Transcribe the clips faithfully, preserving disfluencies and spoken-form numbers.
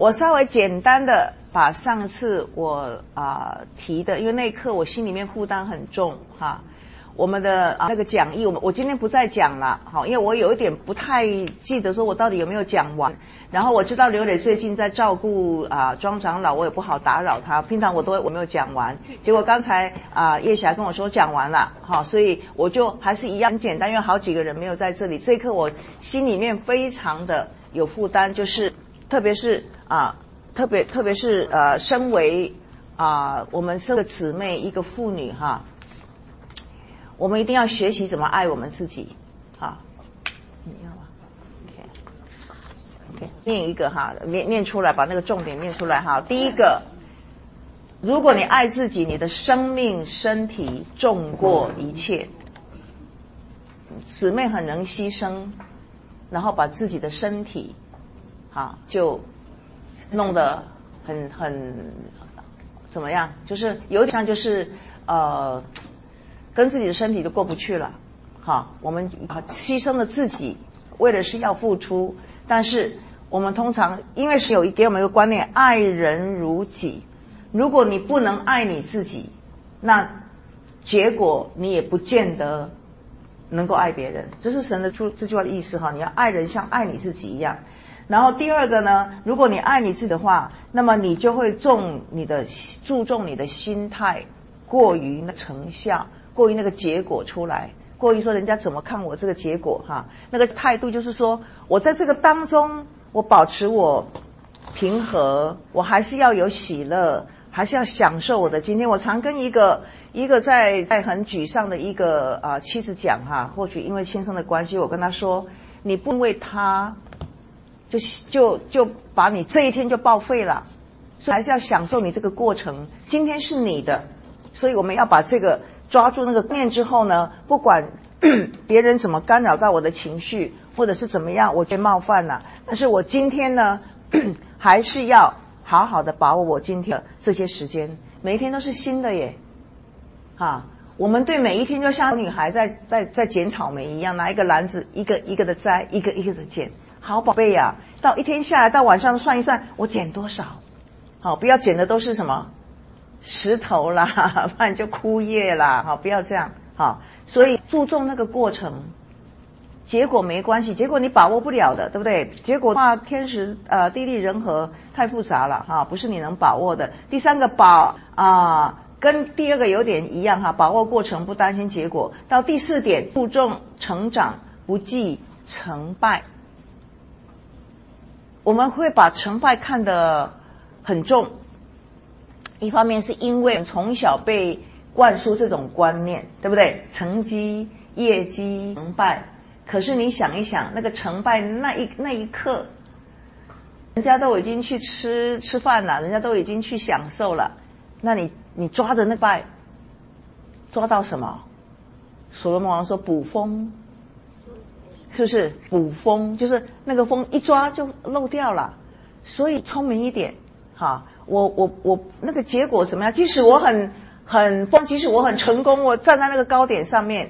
我稍微简单的把上次我啊、呃、提的，因为那一刻我心里面负担很重哈。我们的、啊、那个讲义，我们我今天不再讲了，好，因为我有一点不太记得说我到底有没有讲完。然后我知道刘磊最近在照顾啊庄长老，我也不好打扰他。平常我都会我没有讲完，结果刚才啊叶霞跟我说讲完了，好，所以我就还是一样很简单，因为好几个人没有在这里。这一刻我心里面非常的有负担，就是特别是啊特别特别是呃身为啊我们这个姊妹一个妇女哈。我们一定要学习怎么爱我们自己，好，你要吗 ？OK，OK，、okay. okay. 念一个哈，念念出来，把那个重点念出来哈。第一个，如果你爱自己，你的生命、身体重过一切。姊妹很能牺牲，然后把自己的身体，好，就弄得很很怎么样？就是有点像就是呃。跟自己的身体都过不去了，好，我们牺牲了自己，为的是要付出，但是我们通常因为是有一给我们一个观念，爱人如己。如果你不能爱你自己，那结果你也不见得能够爱别人。这是神的出这句话的意思哈，你要爱人像爱你自己一样。然后第二个呢，如果你爱你自己的话，那么你就会重你的注重你的心态，过于那成效。过于那个结果出来，过于说人家怎么看我这个结果哈，那个态度就是说我在这个当中，我保持我平和，我还是要有喜乐，还是要享受我的今天。我常跟一个一个在在很沮丧的一个啊、呃、妻子讲哈，或许因为先生的关系，我跟他说，你不因为他就就就把你这一天就报废了，所以还是要享受你这个过程。今天是你的，所以我们要把这个。抓住那个念之后呢，不管别人怎么干扰到我的情绪，或者是怎么样，我被冒犯了，但是我今天呢，还是要好好的把握我今天的这些时间，每一天都是新的耶，啊，我们对每一天就像小女孩在在在捡草莓一样，拿一个篮子，一个一个的摘，一个一个的捡。好宝贝呀、啊，到一天下来，到晚上算一算，我捡多少？好，不要捡的都是什么？石头啦，不然就枯叶啦，好，不要这样，好，所以注重那个过程，结果没关系，结果你把握不了的，对不对？结果的话，天时呃地利人和太复杂了哈，不是你能把握的。第三个把啊、呃，跟第二个有点一样哈，把握过程不担心结果。到第四点，注重成长，不计成败。我们会把成败看得很重。一方面是因为从小被灌输这种观念，对不对？成绩、业绩、成败。可是你想一想，那个成败那一那一刻，人家都已经去吃吃饭了，人家都已经去享受了，那你你抓着那败，抓到什么？所罗门王说捕风，是不是？捕风就是那个风一抓就漏掉了，所以聪明一点，哈。我我我那个结果怎么样？即使我很很疯，即使我很成功，我站在那个高点上面，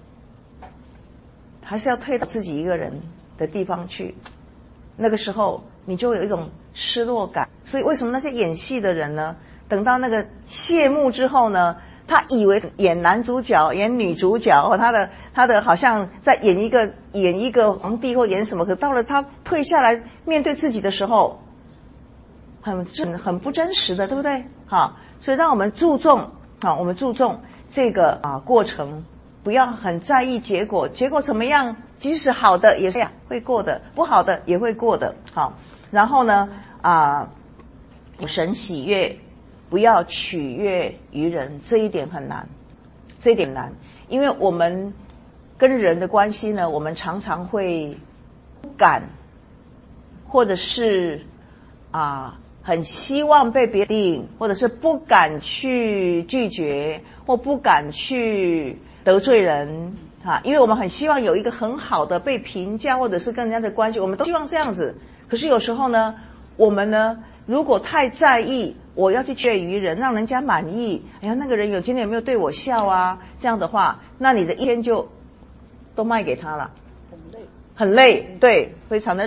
还是要退到自己一个人的地方去。那个时候你就有一种失落感。所以为什么那些演戏的人呢，等到那个谢幕之后呢，他以为演男主角、演女主角，或他的他的好像在演一个演一个皇帝或演什么，可到了他退下来面对自己的时候。很很很不真实的，对不对？好，所以让我们注重，好，我们注重这个啊过程，不要很在意结果。结果怎么样？即使好的也是会过的，不好的也会过的。好，然后呢啊，神喜悦，不要取悦于人，这一点很难，这一点难，因为我们跟人的关系呢，我们常常会不敢，或者是啊。很希望被别人定，或者是不敢去拒绝，或不敢去得罪人啊，因为我们很希望有一个很好的被评价，或者是跟人家的关系，我们都希望这样子。可是有时候呢，我们呢，如果太在意我要去取悦于人，让人家满意，哎呀，那个人有今天有没有对我笑啊？这样的话，那你的一天就都卖给他了，很累，很累，对，非常的热。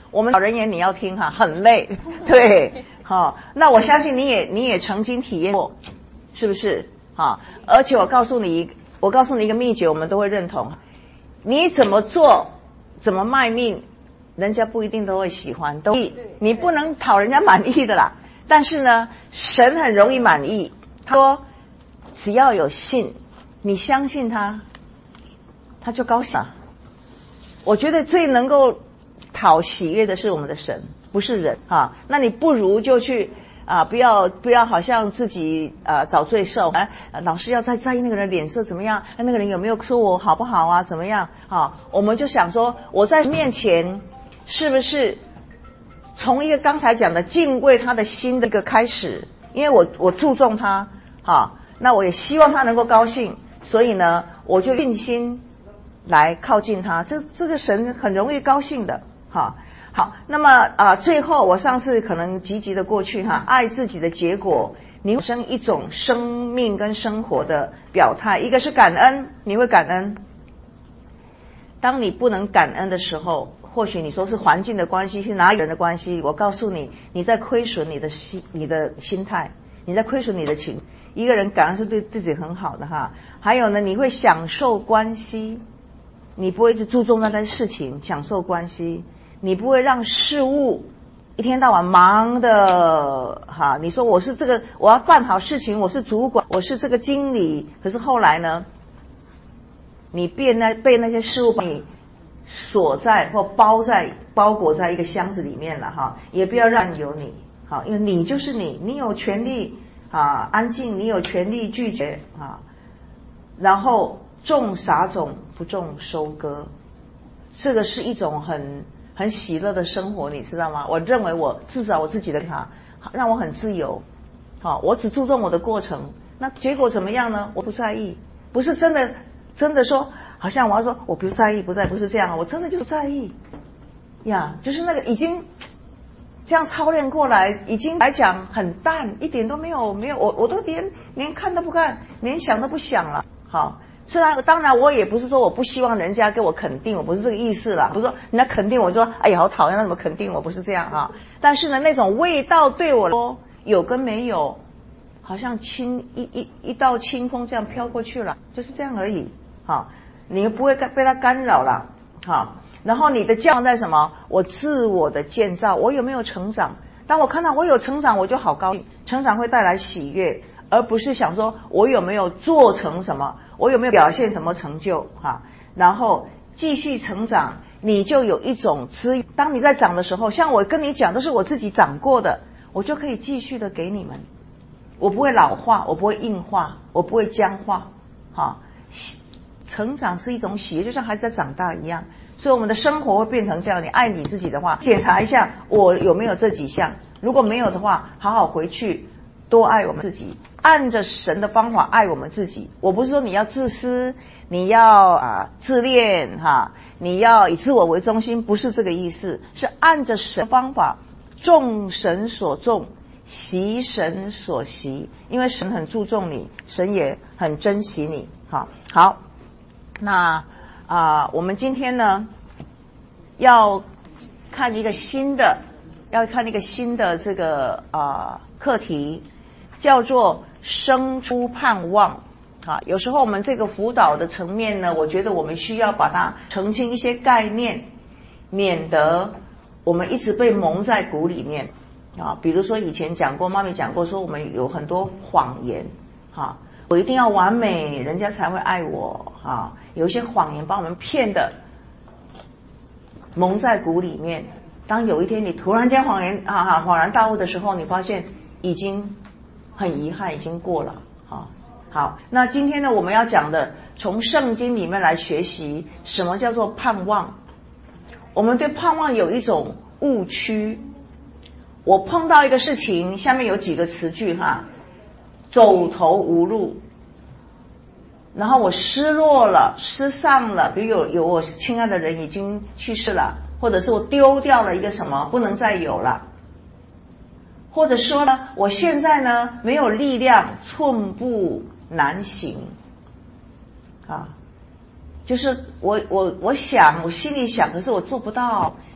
我们老人言你要听哈，很累，对，好，那我相信你也你也曾经体验过，是不是？好，而且我告诉你，我告诉你一个秘诀，我们都会认同，你怎么做，怎么卖命，人家不一定都会喜欢，都你不能讨人家满意的啦。但是呢，神很容易满意，他说只要有信，你相信他，他就高兴了。我觉得最能够讨喜悦的是我们的神，不是人啊。那你不如就去啊，不要不要好像自己啊找罪受，啊，老是要在在意那个人脸色怎么样，那个人有没有说我好不好啊，怎么样啊？我们就想说，我在面前是不是从一个刚才讲的敬畏他的心的一个开始？因为我我注重他，啊，那我也希望他能够高兴，所以呢，我就尽心来靠近他，这这个神很容易高兴的，哈。好，那么啊、呃，最后我上次可能积极的过去哈，爱自己的结果，你会生一种生命跟生活的表态，一个是感恩，你会感恩。当你不能感恩的时候，或许你说是环境的关系，是哪有人的关系？我告诉你，你在亏损你的心，你的心态，你在亏损你的情。一个人感恩是对自己很好的哈。还有呢，你会享受关系，你不会一直注重那件事情，享受关系。你不会让事物一天到晚忙的哈，你说我是这个，我要办好事情，我是主管，我是这个经理，可是后来呢，你被那被那些事物把你锁在或包在包裹在一个箱子里面了哈，也不要让有你好，因为你就是你，你有权利啊安静，你有权利拒绝啊，然后种撒种，不种收割，这个是一种很。很喜乐的生活，你知道吗？我认为我至少我自己的卡让我很自由，好，我只注重我的过程，那结果怎么样呢？我不在意，不是真的真的说，好像我要说我不在意，不在不是这样，我真的就不在意呀，就是那个已经这样操练过来，已经来讲很淡，一点都没有没有，我我都连连看都不看，连想都不想了，好。虽然当然我也不是说我不希望人家给我肯定，我不是这个意思啦，不是说人家肯定我就说哎呀好讨厌，那怎么肯定我，不是这样哈。但是呢，那种味道对我说有跟没有，好像清一一一道清风这样飘过去了，就是这样而已。哈，你不会被它干扰了。哈，然后你的教在什么？我自我的建造，我有没有成长？当我看到我有成长，我就好高兴。成长会带来喜悦，而不是想说我有没有做成什么。我有没有表现什么成就哈？然后继续成长，你就有一种资源。当你在长的时候，像我跟你讲，都是我自己长过的，我就可以继续的给你们。我不会老化，我不会硬化，我不会僵化。哈，成长是一种喜悦，就像孩子在长大一样。所以我们的生活会变成这样。你爱你自己的话，检查一下我有没有这几项。如果没有的话，好好回去。多爱我们自己，按着神的方法爱我们自己。我不是说你要自私，你要啊自恋哈，你要以自我为中心，不是这个意思，是按着神的方法，众神所众，习神所习。因为神很注重你，神也很珍惜你。好，好，那啊、呃，我们今天呢要看一个新的，要看一个新的这个啊、呃、课题。叫做生出盼望啊，有时候我们这个辅导的层面呢，我觉得我们需要把它澄清一些概念，免得我们一直被蒙在鼓里面啊。比如说以前讲过，妈咪讲过，说我们有很多谎言啊，我一定要完美，人家才会爱我啊。有一些谎言把我们骗的蒙在鼓里面。当有一天你突然间谎言啊啊恍然大悟的时候，你发现已经。很遗憾，已经过了。好，好，那今天呢，我们要讲的，从圣经里面来学习什么叫做盼望。我们对盼望有一种误区。我碰到一个事情，下面有几个词句哈，走投无路，然后我失落了，失丧了，比如有有我亲爱的人已经去世了，或者是我丢掉了一个什么，不能再有了。或者说呢，我现在呢没有力量，寸步难行啊，就是我我我想，我心里想，可是我做不到。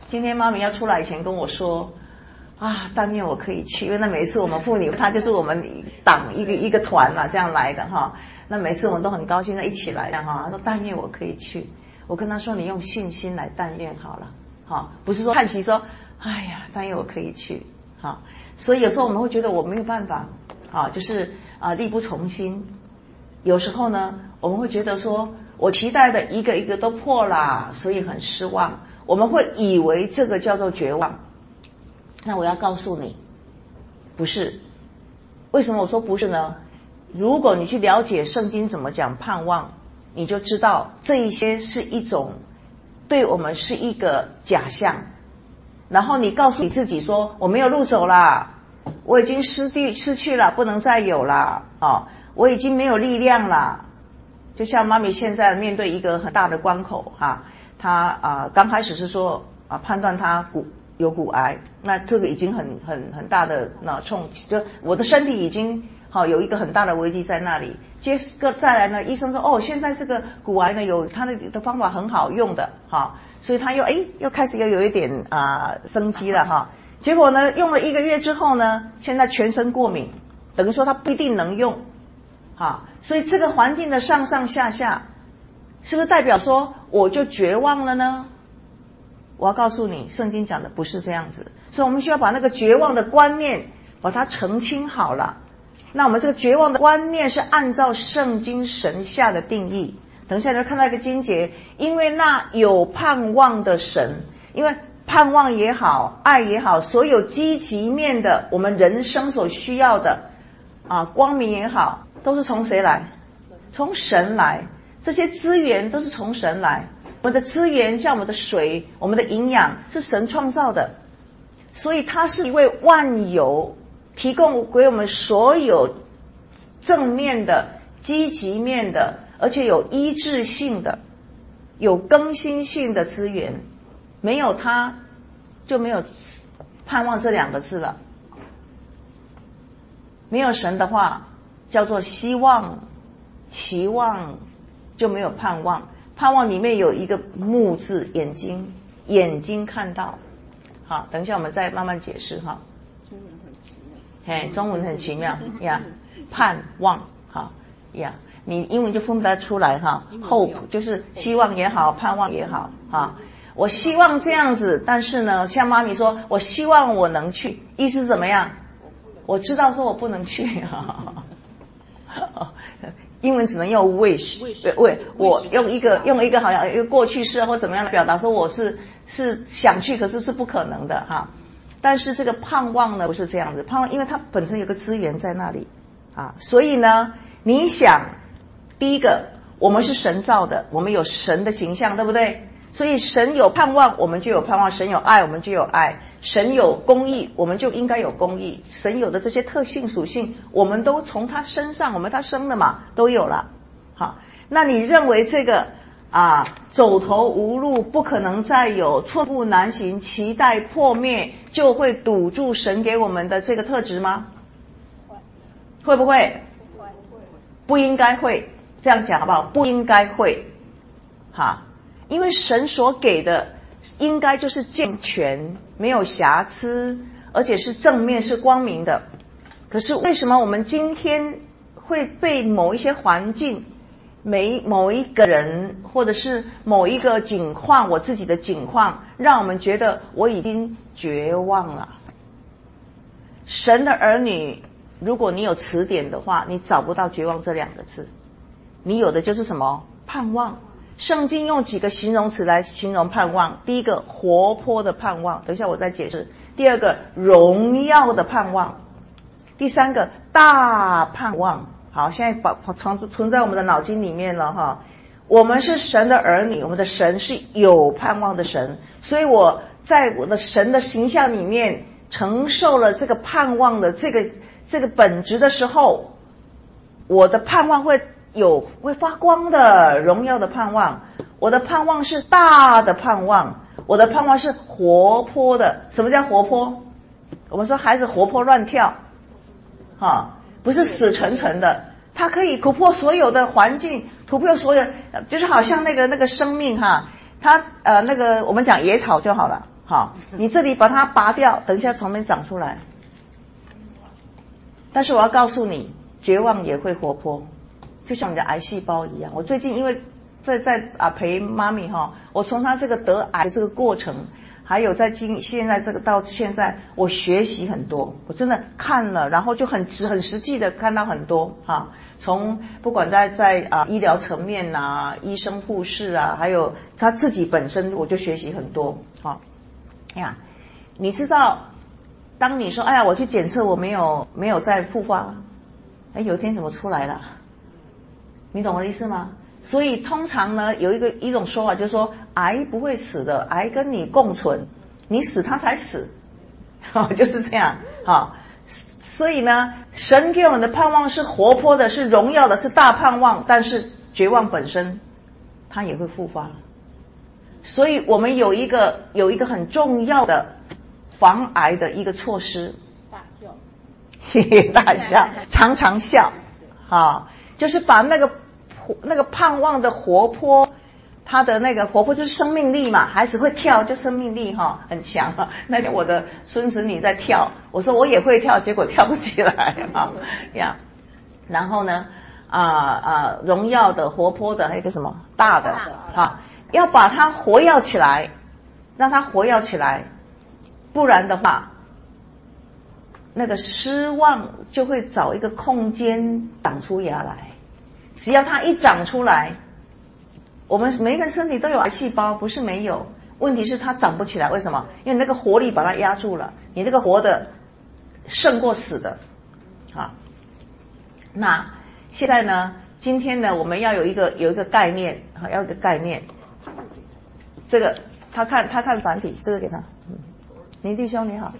今天妈咪要出来以前跟我说啊，但愿我可以去，因为那每次我们妇女，她就是我们党一个一个团嘛，这样来的哈。那每次我们都很高兴的一起来的哈。她说但愿我可以去，我跟她说你用信心来但愿好了，哈，不是说叹息说，哎呀，但愿我可以去，哈。所以有时候我们会觉得我没有办法，啊，就是啊力不从心。有时候呢，我们会觉得说我期待的一个一个都破啦，所以很失望。我们会以为这个叫做绝望。那我要告诉你，不是。为什么我说不是呢？如果你去了解圣经怎么讲盼望，你就知道这一些是一种对我们是一个假象。然后你告诉你自己说，我没有路走啦，我已经失去失去了，不能再有啦，哦，我已经没有力量啦。就像妈咪现在面对一个很大的关口哈，她啊刚开始是说啊判断她骨有骨癌，那这个已经很很很大的那冲击，就我的身体已经好有一个很大的危机在那里。接个再来呢，医生说哦，现在这个骨癌呢有它的的方法很好用的哈，所以他又哎又开始又有一点啊、呃、生机了哈。结果呢用了一个月之后呢，现在全身过敏，等于说他不一定能用。好，所以这个环境的上上下下，是不是代表说我就绝望了呢？我要告诉你，圣经讲的不是这样子，所以我们需要把那个绝望的观念把它澄清好了。那我们这个绝望的观念是按照圣经神下的定义。等一下你会看到一个经节，因为那有盼望的神，因为盼望也好，爱也好，所有积极面的我们人生所需要的啊，光明也好，都是从谁来？从神来。这些资源都是从神来。我们的资源像我们的水，我们的营养是神创造的，所以他是一位万有，提供给我们所有正面的、积极面的，而且有医治性的、有更新性的资源。没有他，就没有盼望这两个字了。没有神的话，叫做希望、期望，就没有盼望。盼望里面有一个目字，眼睛，眼睛看到。好，等一下我们再慢慢解释哈。中文很奇妙。嘿，中文很奇妙呀，盼望，好呀，你英文就分不得出来哈。hope 就是希望也好，盼望也好哈。我希望这样子，但是呢，像妈咪说，我希望我能去，意思是怎么样？我知道说我不能去哈。英文只能用 wish， 对，为我用一个用一个好像一个过去式或怎么样的表达说我是是想去，可是是不可能的哈。但是这个盼望呢不是这样子，盼望因为它本身有个资源在那里啊，所以呢，你想，第一个我们是神造的，我们有神的形象，对不对？所以神有盼望，我们就有盼望；神有爱，我们就有爱；神有公义，我们就应该有公义。神有的这些特性属性，我们都从他身上，我们他生的嘛，都有了。好，那你认为这个啊走投无路，不可能再有，寸步难行，期待破灭，就会堵住神给我们的这个特质吗？会不会？不应该会，这样讲好不好？不应该会。好。因为神所给的应该就是健全，没有瑕疵，而且是正面，是光明的。可是为什么我们今天会被某一些环境、每某一个人，或者是某一个境况，我自己的境况，让我们觉得我已经绝望了？神的儿女，如果你有词典的话，你找不到绝望这两个字，你有的就是什么？盼望。圣经用几个形容词来形容盼望？第一个，活泼的盼望，等一下我再解释。第二个，荣耀的盼望。第三个，大盼望。好，现在把存存在我们的脑筋里面了哈。我们是神的儿女，我们的神是有盼望的神，所以我在我的神的形象里面承受了这个盼望的这个这个本质的时候，我的盼望会有会发光的荣耀的盼望，我的盼望是大的盼望，我的盼望是活泼的。什么叫活泼？我们说孩子活泼乱跳，哈，不是死沉沉的，他可以突破所有的环境，突破所有，就是好像那个那个生命哈，他呃那个我们讲野草就好了， 好，你这里把它拔掉，等一下从那边长出来。但是我要告诉你，绝望也会活泼，就像你的癌细胞一样。我最近因为在在啊陪妈咪哈，我从她这个得癌的这个过程，还有在今现在这个到现在，我学习很多，我真的看了，然后就很直很实际的看到很多哈。从不管在在啊医疗层面啊，医生护士啊，还有他自己本身，我就学习很多哈。呀，你知道？当你说哎呀我去检测我没有没有再复发，哎有一天怎么出来了？你懂我的意思吗？所以通常呢有一个一种说法就是说癌不会死的，癌跟你共存，你死它才死，哦就是这样哈。所以呢神给我们的盼望是活泼的，是荣耀的，是大盼望，但是绝望本身它也会复发。所以我们有一个有一个很重要的防癌的一个措施， 大笑， 嘿嘿，大笑，常常笑，啊，就是把那个那个盼望的活泼，它的那个活泼就是生命力嘛，孩子会跳就生命力哈很强啊。那天我的孙子女在跳，我说我也会跳，结果跳不起来啊呀。然后呢，啊啊，荣耀的、活泼的，还有一个什么大的，哈，要把它活跃起来，让它活跃起来。不然的话，那个失望就会找一个空间长出芽来。只要它一长出来，我们每一个人身体都有癌细胞，不是没有。问题是它长不起来，为什么？因为那个活力把它压住了，你那个活的胜过死的。好，那现在呢？今天呢，我们要有一个有一个概念，好，要有一个概念。这个他看他看繁体，这个给他。林弟兄你好。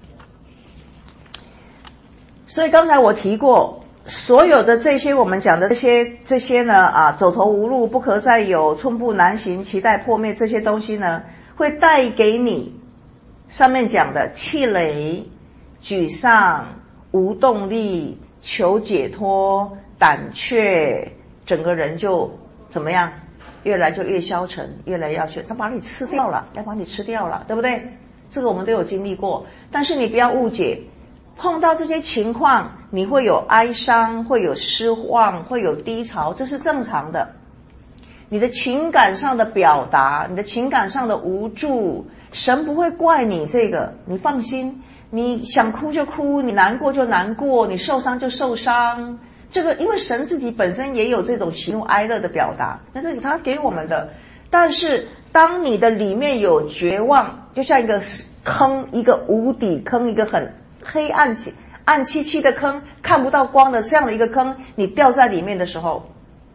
所以刚才我提过，所有的这些我们讲的这些这些呢啊，走投无路，不可再有，寸步难行，期待破灭，这些东西呢，会带给你上面讲的气馁、沮丧、无动力、求解脱、胆怯，整个人就怎么样？越来就越消沉，越来越要去，他把你吃掉了，要把你吃掉了，对不对？这个我们都有经历过，但是你不要误解，碰到这些情况，你会有哀伤，会有失望，会有低潮，这是正常的。你的情感上的表达，你的情感上的无助，神不会怪你这个，你放心，你想哭就哭，你难过就难过，你受伤就受伤。这个因为神自己本身也有这种喜怒哀乐的表达，那是他给我们的。但是当你的里面有绝望，就像一个坑，一个无底坑，一个很黑暗暗漆漆的坑，看不到光的这样的一个坑，你掉在里面的时候，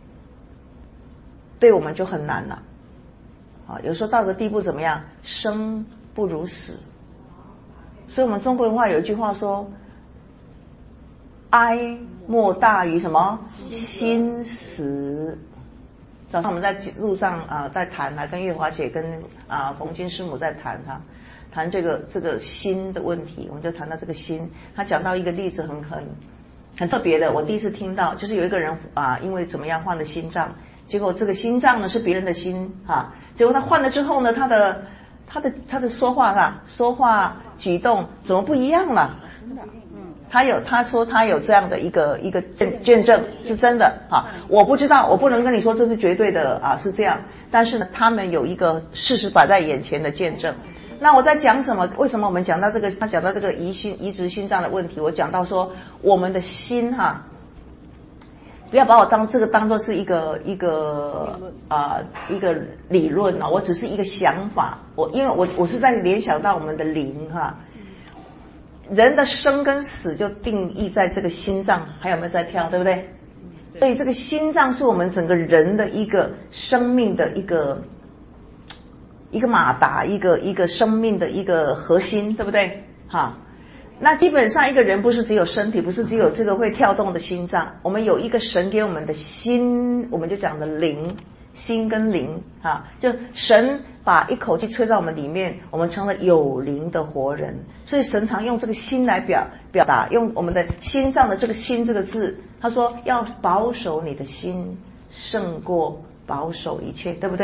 对我们就很难了。啊，有时候到个地步怎么样？生不如死。所以我们中国文化有一句话说，哀莫大于什么？心死。早上我们在路上啊、呃，在谈啊，跟月华姐跟啊、呃、冯金师母在谈哈、啊，谈这个这个心的问题，我们就谈到这个心。他讲到一个例子很很很特别的，我第一次听到，就是有一个人啊，因为怎么样换了心脏，结果这个心脏呢是别人的心啊，结果他换了之后呢，他的他的他的说话啊，说话举动怎么不一样了？他有他说他有这样的一个一个见见证是真的啊，我不知道，我不能跟你说这是绝对的啊，是这样。但是呢，他们有一个事实摆在眼前的见证。那我在讲什么？为什么我们讲到这个？他讲到这个移心移植心脏的问题，我讲到说我们的心哈、啊，不要把我当这个当作是一个一个啊、呃、一个理论啊，我只是一个想法。我因为我我是在联想到我们的灵哈。啊人的生跟死就定义在这个心脏还有没有在跳，对不对？所以这个心脏是我们整个人的一个生命的一个一个马达，一个一个生命的一个核心，对不对？哈，那基本上一个人不是只有身体，不是只有这个会跳动的心脏，我们有一个神给我们的心，我们就讲的灵，心跟灵啊，就神把一口气吹到我们里面，我们成了有灵的活人。所以神常用这个心来表表达，用我们的心脏的这个心这个字，他说要保守你的心胜过保守一切，对不对？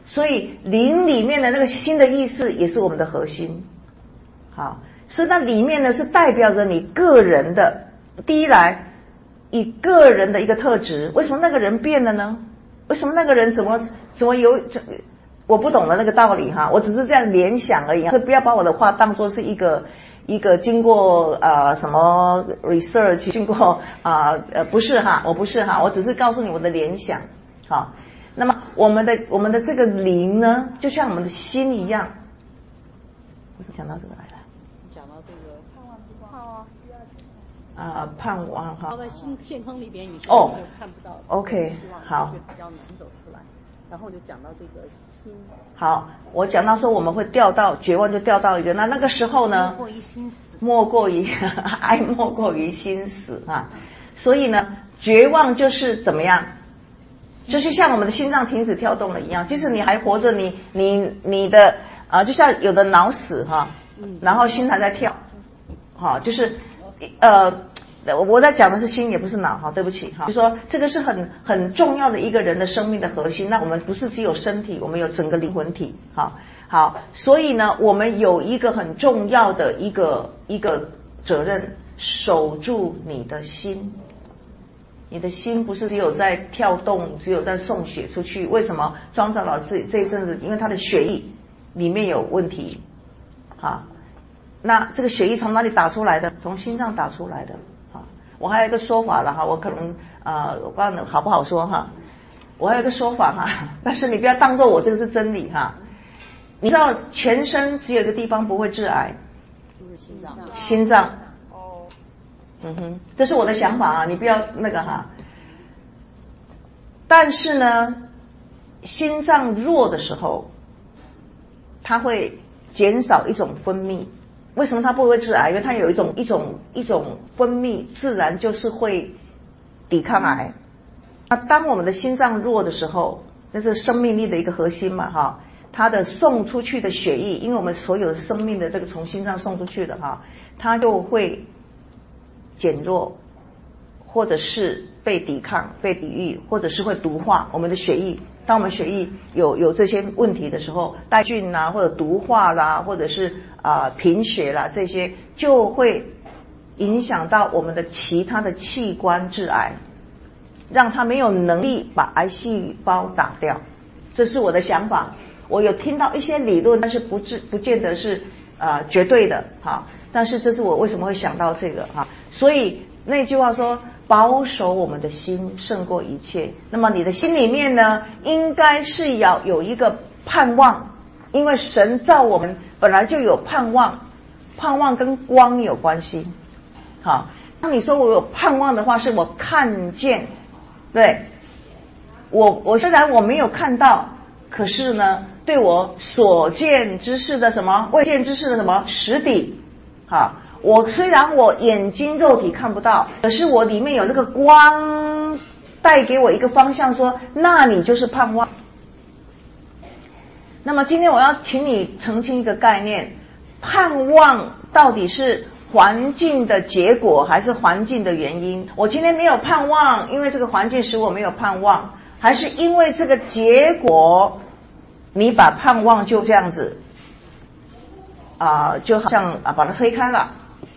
所以灵里面的那个心的意识也是我们的核心。好，所以那里面呢是代表着你个人的，第一来以个人的一个特质。为什么那个人变了呢？为什么那个人怎么怎么有我不懂的那个道理哈，我只是这样联想而已，所以不要把我的话当作是一个一个经过呃什么 research 经过啊 呃, 呃不是哈，我不是哈，我只是告诉你我的联想。好，那么我们的我们的这个灵呢，就像我们的心一样。我是讲到这个来了， 讲到这个盼望之光啊， 啊、呃、盼望哈， 在心现空里边你是哦看不到 ，OK 好， 就比较难走出来。然后就讲到这个心， 好，我讲到说我们会掉到绝望，就掉到一个，那那个时候呢， 莫过于心死， 莫过于爱莫过于心死啊。所以呢，绝望就是怎么样，就是像我们的心脏停止跳动了一样。即使你还活着，你你你的啊，就像有的脑死哈，然后心还在跳，好，就是呃。我在讲的是心，也不是脑哈，对不起哈。就说这个是很很重要的一个人的生命的核心。那我们不是只有身体，我们有整个灵魂体，好，好。所以呢，我们有一个很重要的一个一个责任，守住你的心。你的心不是只有在跳动，只有在送血出去。为什么庄长老这这一阵子，因为他的血液里面有问题，好，那这个血液从哪里打出来的？从心脏打出来的。我还有一个说法了哈，我可能呃，我不知道好不好说哈。我还有一个说法哈，但是你不要当作我这个是真理哈。你知道全身只有一个地方不会致癌， 就是心脏。 心脏。 哦。 嗯哼，这是我的想法啊，你不要那个哈。但是呢，心脏弱的时候，它会减少一种分泌。为什么它不会致癌？因为它有一种一种一种分泌，自然就是会抵抗癌。那当我们的心脏弱的时候，那是生命力的一个核心嘛，哈，它的送出去的血液，因为我们所有的生命的这个从心脏送出去的哈，它就会减弱，或者是被抵抗、被抵御，或者是会毒化我们的血液。当我们血液有有这些问题的时候，带菌啦，或者毒化啦，或者是啊、呃、贫血啦，这些就会影响到我们的其他的器官致癌，让它没有能力把癌细胞打掉。这是我的想法。我有听到一些理论，但是不至不见得是呃绝对的哈。但是这是我为什么会想到这个哈。所以那句话说，保守我们的心胜过一切。那么你的心里面呢，应该是要有一个盼望，因为神造我们本来就有盼望，盼望跟光有关系。好，当你说我有盼望的话，是我看见，对，我我虽然我没有看到，可是呢，对我所见之事的什么未见之事的什么实底，好。我虽然我眼睛肉体看不到，可是我里面有那个光带给我一个方向，说那你就是盼望。那么今天我要请你澄清一个概念，盼望到底是环境的结果还是环境的原因？我今天没有盼望，因为这个环境使我没有盼望，还是因为这个结果你把盼望就这样子啊、呃，就好像啊把它推开了。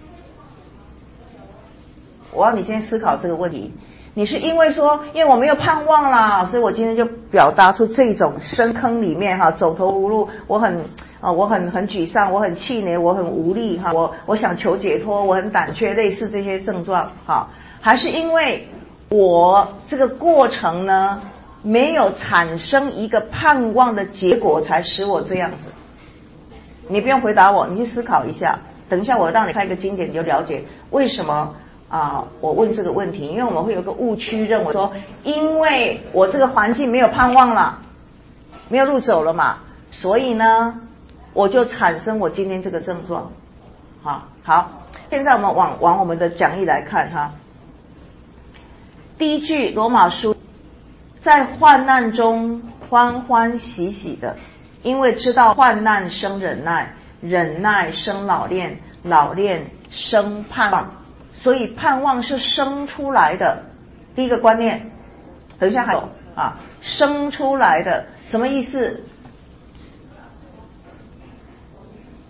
我要你今天思考这个问题，你是因为说因为我没有盼望啦，所以我今天就表达出这种深坑里面哈，走投无路，我很啊我很很沮丧，我很气馁，我很无力哈，我我想求解脱，我很胆怯，类似这些症状哈，还是因为我这个过程呢没有产生一个盼望的结果，才使我这样子？你不用回答我，你去思考一下，等一下我让你看一个经典，你就了解为什么啊，我问这个问题，因为我们会有个误区，认为说，因为我这个环境没有盼望了，没有路走了嘛，所以呢，我就产生我今天这个症状。好，好，现在我们往往我们的讲义来看哈。第一句罗马书，在患难中欢欢喜喜的，因为知道患难生忍耐，忍耐生老练，老练生盼望。所以盼望是生出来的，第一个观念，等一下还有啊，生出来的什么意思？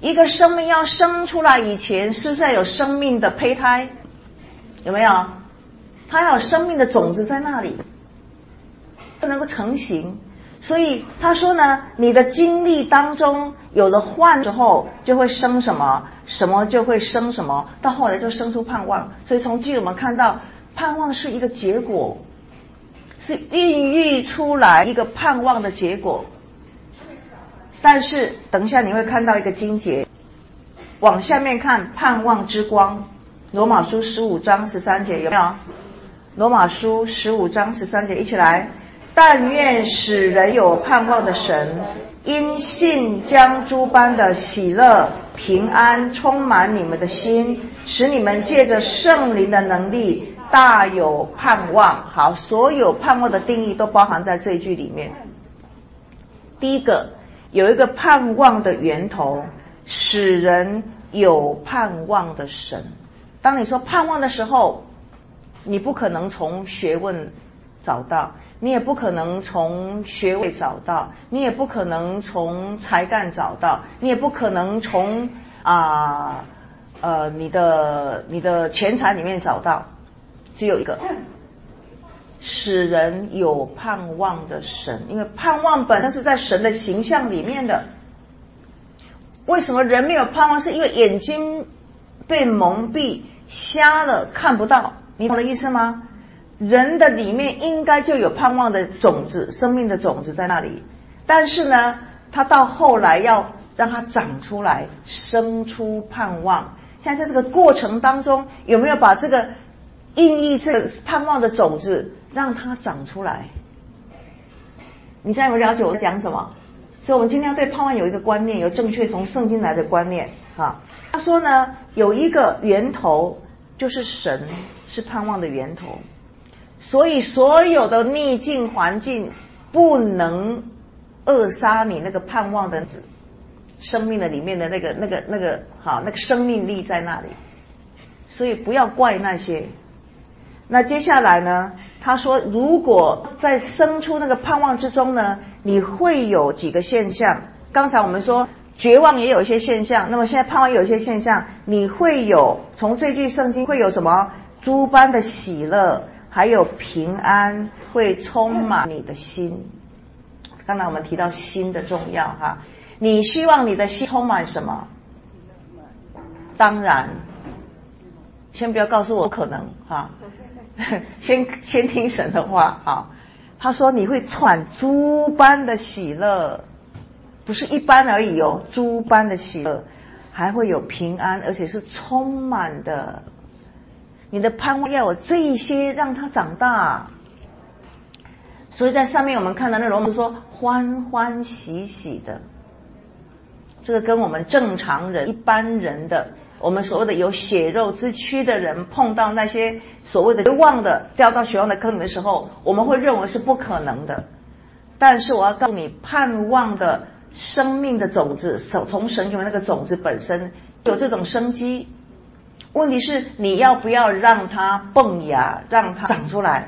一个生命要生出来以前，是在有生命的胚胎，有没有？它要有生命的种子在那里，不能够成型。所以他说呢，你的经历当中有了患之后，就会生什么，什么就会生什么，到后来就生出盼望。所以从这里我们看到，盼望是一个结果，是孕育出来一个盼望的结果。但是等一下你会看到一个经节，往下面看，盼望之光，罗马书十五章十三节，有没有？罗马书十五章十三节，一起来。但愿使人有盼望的神，因信将诸般的喜乐、平安充满你们的心，使你们借着圣灵的能力大有盼望。好，所有盼望的定义都包含在这一句里面。第一个，有一个盼望的源头，使人有盼望的神。当你说盼望的时候，你不可能从学问找到，你也不可能从学位找到，你也不可能从才干找到，你也不可能从啊 呃, 呃你的你的钱财里面找到，只有一个，使人有盼望的神。因为盼望本身是在神的形象里面的。为什么人没有盼望？是因为眼睛被蒙蔽，瞎了，看不到。你懂的意思吗？人的里面应该就有盼望的种子，生命的种子在那里，但是呢，他到后来要让它长出来，生出盼望。现在在这个过程当中，有没有把这个孕育这个盼望的种子让它长出来？你现在有没有了解我在讲什么？所以我们今天要对盼望有一个观念，有正确从圣经来的观念啊。他说呢，有一个源头，就是神是盼望的源头。所以所有的逆境环境不能扼杀你那个盼望的生命的里面的那个那个那个好那个生命力在那里。所以不要怪那些。那接下来呢，他说如果在生出那个盼望之中呢，你会有几个现象。刚才我们说绝望也有一些现象，那么现在盼望也有一些现象，你会有从这句圣经会有什么？诸般的喜乐，还有平安会充满你的心。刚才我们提到心的重要哈，你希望你的心充满什么？当然，先不要告诉我不可能哈，先先听神的话哈。他说你会充满诸般的喜乐，不是一般而已哦，诸般的喜乐，还会有平安，而且是充满的。你的盼望要有这一些，让它长大。所以在上面我们看到那罗马书说欢欢喜喜的，这个跟我们正常人一般人的，我们所谓的有血肉之躯的人，碰到那些所谓的绝望的掉到绝望的坑里的时候，我们会认为是不可能的。但是我要告诉你，盼望的生命的种子，从神给我们那个种子本身有这种生机。问题是你要不要让它蹦芽，让它长出来。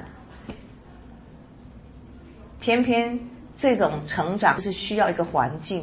偏偏这种成长是需要一个环境。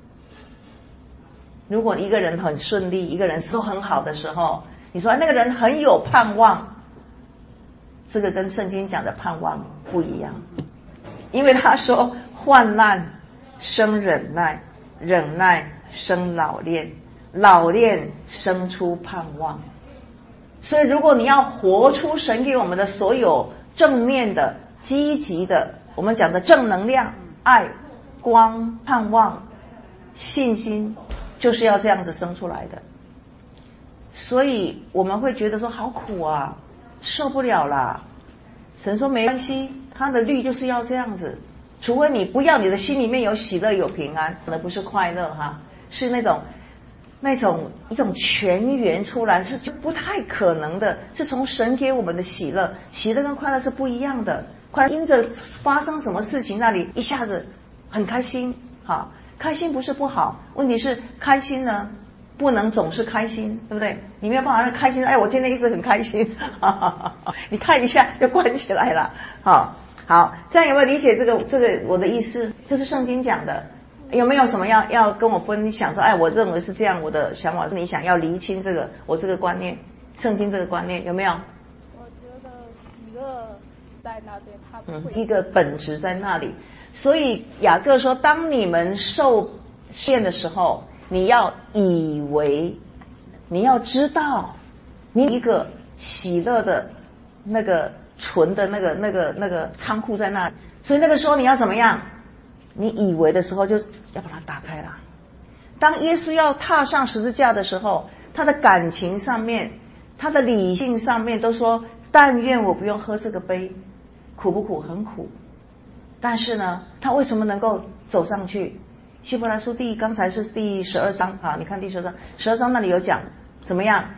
如果一个人很顺利，一个人都很好的时候，你说那个人很有盼望，这个跟圣经讲的盼望不一样。因为他说患难生忍耐，忍耐生老练，老练生出盼望。所以如果你要活出神给我们的所有正面的积极的，我们讲的正能量，爱、光、盼望、信心，就是要这样子生出来的。所以我们会觉得说好苦啊，受不了啦。神说没关系，他的律就是要这样子，除非你不要你的心里面有喜乐有平安，可能不是快乐哈，是那种那种一种泉源出来，是就不太可能的，是从神给我们的喜乐。喜乐跟快乐是不一样的，快乐因着发生什么事情那里一下子很开心，好，开心不是不好，问题是开心呢不能总是开心，对不对？你没有办法开心，哎，我今天一直很开心，哈哈哈哈，你看一下就关起来了。好，好，这样有没有理解这个这个我的意思？这是圣经讲的。 有没有什么要要跟我分享说，哎，我认为是这样，我的想法是你想要厘清这个我这个观念，圣经这个观念有没有？ 我觉得喜乐在那边，他不会、 嗯、一个本质在那里。所以雅各说，当你们受限的时候，你要以为，你要知道，你一个喜乐的那个存的那个那个那个仓库在那里。所以那个时候你要怎么样？你以为的时候就要把它打开了。当耶稣要踏上十字架的时候，他的感情上面，他的理性上面都说，但愿我不用喝这个杯，苦不苦？很苦。但是呢，他为什么能够走上去？希伯来书第刚才是第十二章啊，你看第十二章，十二章那里有讲怎么样？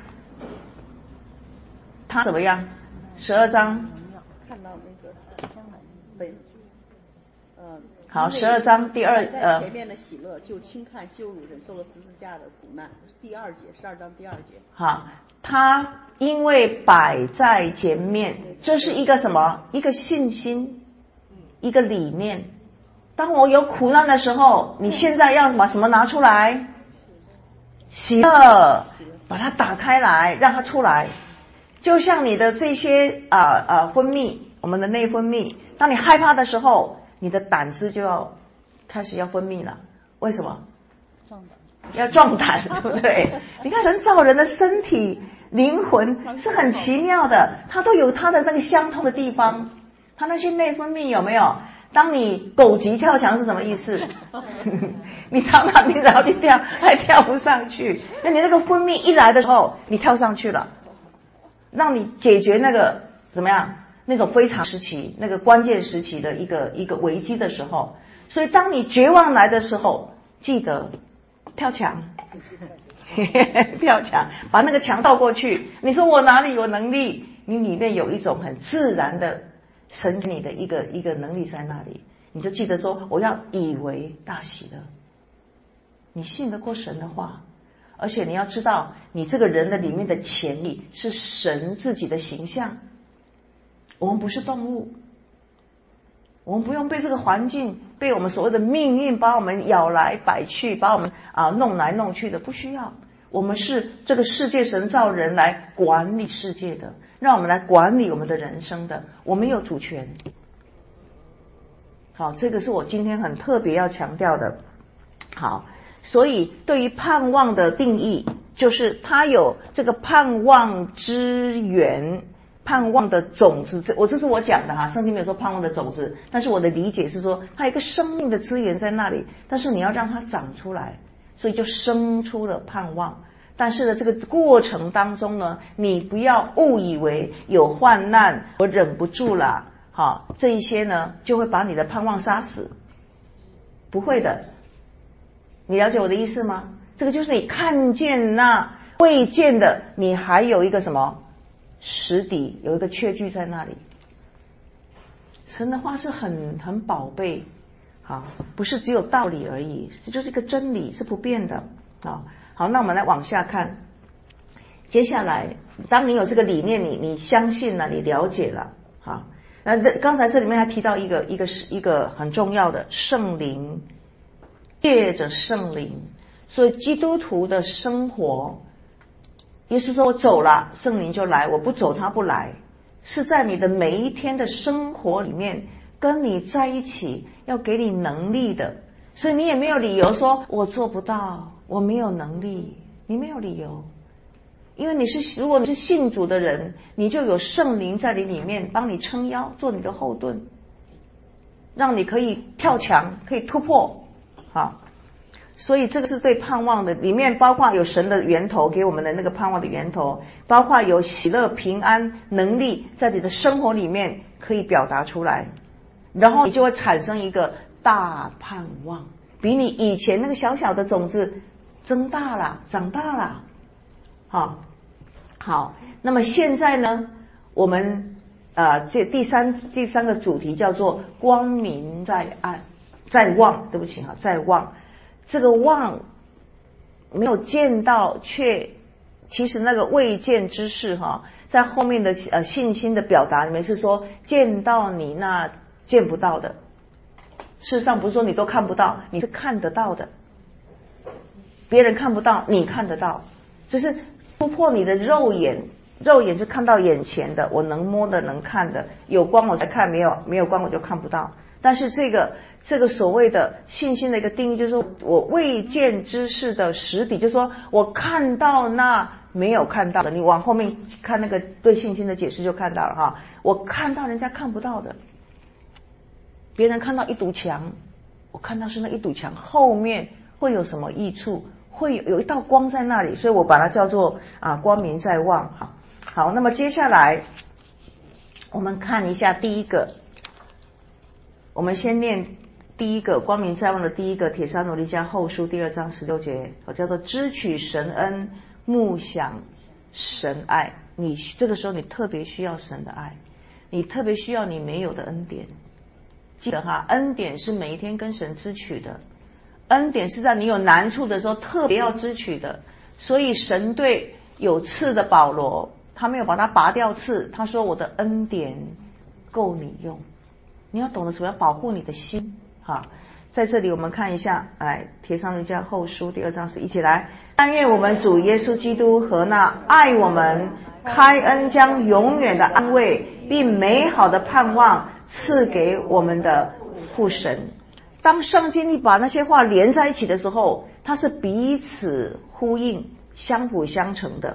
他怎么样？十二章看到那个将来本，呃， 好，十二章第二呃，前面的喜乐就轻看羞辱，忍受了十字架的苦难。第二节，十二章第二节。 好，他因为摆在前面，这是一个什么？一个信心。一个理念，当我有苦难的时候，你现在要把什么拿出来？喜乐，把它打开来，让它出来。就像你的这些啊啊、呃呃、分泌，我们的内分泌，当你害怕的时候，你的胆汁就要开始要分泌了。为什么？ 壮胆， 要壮胆，对不对？你看人造人的身体、灵魂是很奇妙的，它都有它的那个相通的地方。他那些内分泌有没有？当你狗急跳墙是什么意思？你常常你只要去跳，还跳不上去。那你那个分泌一来的时候，你跳上去了，让你解决那个怎么样？那种非常时期、那个关键时期的一个一个危机的时候。所以当你绝望来的时候，记得跳墙，跳墙，把那个墙倒过去。你说我哪里有能力？你里面有一种很自然的。神给你的一个一个能力在那里，你就记得说，我要以为大喜乐。你信得过神的话，而且你要知道，你这个人的里面的潜力是神自己的形象。我们不是动物，我们不用被这个环境，被我们所谓的命运把我们摇来摆去，把我们啊弄来弄去的，不需要。我们是这个世界神造人来管理世界的。让我们来管理我们的人生的，我们有主权。好，这个是我今天很特别要强调的。好，所以对于盼望的定义，就是它有这个盼望之源，盼望的种子。这我这是我讲的哈，圣经没有说盼望的种子，但是我的理解是说，它有一个生命的资源在那里，但是你要让它长出来，所以就生出了盼望。但是呢，这个过程当中呢，你不要误以为有患难，我忍不住了，好，这一些呢就会把你的盼望杀死，不会的。你了解我的意思吗？这个就是你看见那未见的，你还有一个什么实底，有一个确据在那里。神的话是很很宝贝，好，不是只有道理而已，这就是一个真理，是不变的啊。好，那我们来往下看。接下来，当你有这个理念，你你相信了，你了解了，好。那刚才这里面还提到一个一个一个很重要的圣灵，借着圣灵，所以基督徒的生活，耶稣说我走了，圣灵就来；我不走，他不来。是在你的每一天的生活里面，跟你在一起，要给你能力的。所以你也没有理由说我做不到，我没有能力，你没有理由。因为你是，如果你是信主的人，你就有圣灵在你里面帮你撑腰，做你的后盾，让你可以跳墙，可以突破。好，所以这个是对盼望的，里面包括有神的源头给我们的那个盼望的源头，包括有喜乐、平安、能力在你的生活里面可以表达出来，然后你就会产生一个大盼望，比你以前那个小小的种子增大了，长大了。好，好，那么现在呢，我们呃，这第三第三个主题叫做光明在暗，在望，对不起哈，在望。这个望没有见到，却其实那个未见之事哈，在后面的呃信心的表达里面是说见到你那见不到的。 事实上不是说你都看不到，你是看得到的。别人看不到，你看得到，就是突破你的肉眼。肉眼是看到眼前的，我能摸的能看的，有光我才看，没有没有光我就看不到。但是这个这个所谓的信心的一个定义，就是说我未见之事的实底，就是说我看到那没有看到的。你往后面看那个对信心的解释就看到了哈，我看到人家看不到的。别人看到一堵墙，我看到是那一堵墙后面会有什么益处，会有有一道光在那里，所以我把它叫做啊光明在望哈。好，那么接下来我们看一下第一个，我们先念第一个光明在望的第一个帖撒罗尼迦后书第二章十六节，我叫做知取神恩，慕想神爱。你这个时候你特别需要神的爱，你特别需要你没有的恩典。记得哈，恩典是每一天跟神支取的，恩典是在你有难处的时候特别要支取的。所以神对有刺的保罗，他没有把它拔掉刺，他说我的恩典够你用。你要懂得什么，要保护你的心哈。在这里我们看一下，来帖撒罗尼迦后书第二章，一起来。但愿我们主耶稣基督和那爱我们、开恩将永远的安慰并美好的盼望赐给我们的父神。当圣经一把那些话连在一起的时候，它是彼此呼应、相辅相成的。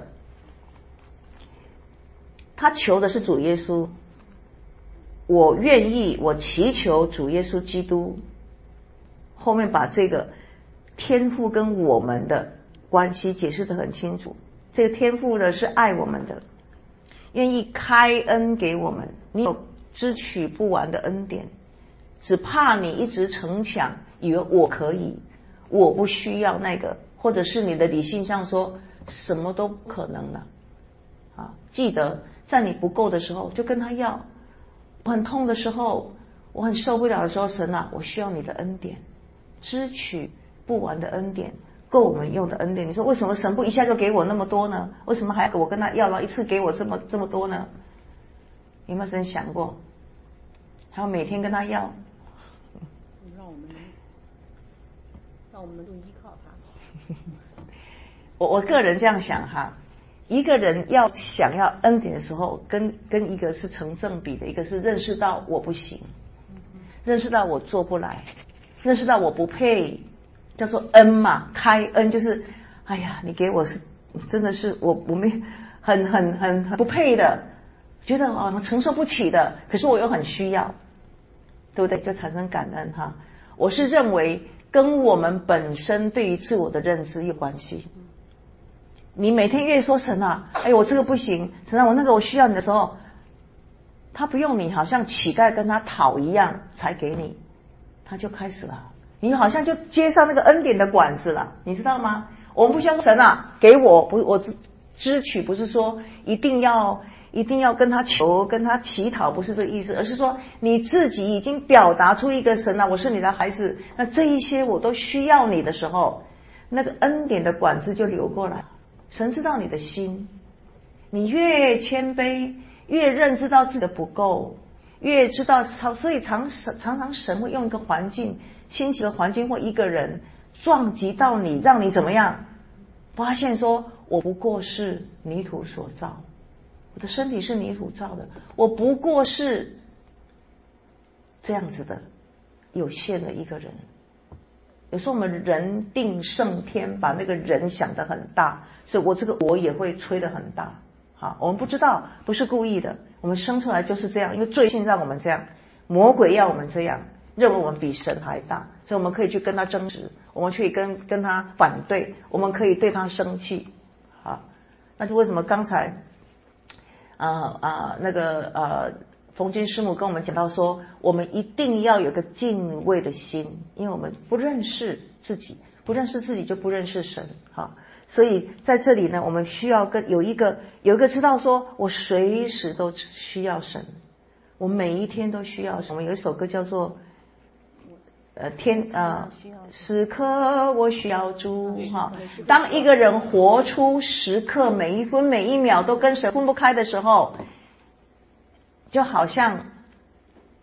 他求的是主耶稣，我愿意，我祈求主耶稣基督。后面把这个天父跟我们的关系解释得很清楚。这个天父呢是爱我们的，愿意开恩给我们。你有支取不完的恩典，只怕你一直逞强，以为我可以，我不需要那个，或者是你的理性上说什么都不可能了啊！记得在你不够的时候就跟他要，我很痛的时候，我很受不了的时候，神啊，我需要你的恩典，支取不完的恩典，够我们用的恩典。你说为什么神不一下就给我那么多呢？为什么还要我跟他要了一次给我这么这么多呢？有没有人想过？还要每天跟他要？ 让我们能，让我们能够依靠他。 我我个人这样想哈，一个人要想要恩典的时候，跟跟一个是成正比的，一个是认识到我不行，认识到我做不来，认识到我不配，叫做恩嘛，开恩就是哎呀，你给我是真的是我我没很很很很不配的，觉得啊我承受不起的，可是我又很需要，对不对？就产生感恩哈。我是认为跟我们本身对于自我的认知有关系。你每天越说神啊，哎我这个不行，神啊我那个我需要你的时候，他不用你好像乞丐跟他讨一样才给你，他就开始了，你好像就接上那个恩典的管子了，你知道吗？我们不需要神啊给我，不我支取，不是说一定要一定要跟他求跟他乞讨，不是这个意思，而是说你自己已经表达出一个神啊我是你的孩子，那这一些我都需要你的时候，那个恩典的管子就流过来。神知道你的心，你越谦卑，越认知到自己的不够，越知道，所以常常常神会用一个环境，新奇的环境或一个人撞击到你，让你怎么样发现说我不过是泥土所造，我的身体是泥土造的，我不过是这样子的有限的一个人。有时候我们人定胜天，把那个人想得很大，所以我这个我也会吹得很大。好，我们不知道，不是故意的，我们生出来就是这样，因为罪性让我们这样，魔鬼要我们这样，认为我们比神还大，所以我们可以去跟他争执，我们去跟跟他反对，我们可以对他生气。好，那就为什么刚才啊啊、呃呃、那个呃冯军师母跟我们讲到说，我们一定要有个敬畏的心，因为我们不认识自己，不认识自己就不认识神。好，所以在这里呢，我们需要跟有一个有一个知道说，我随时都需要神，我每一天都需要神。我们有一首歌叫做呃天呃时刻我需要主哈。当一个人活出时刻每一分每一秒都跟神分不开的时候，就好像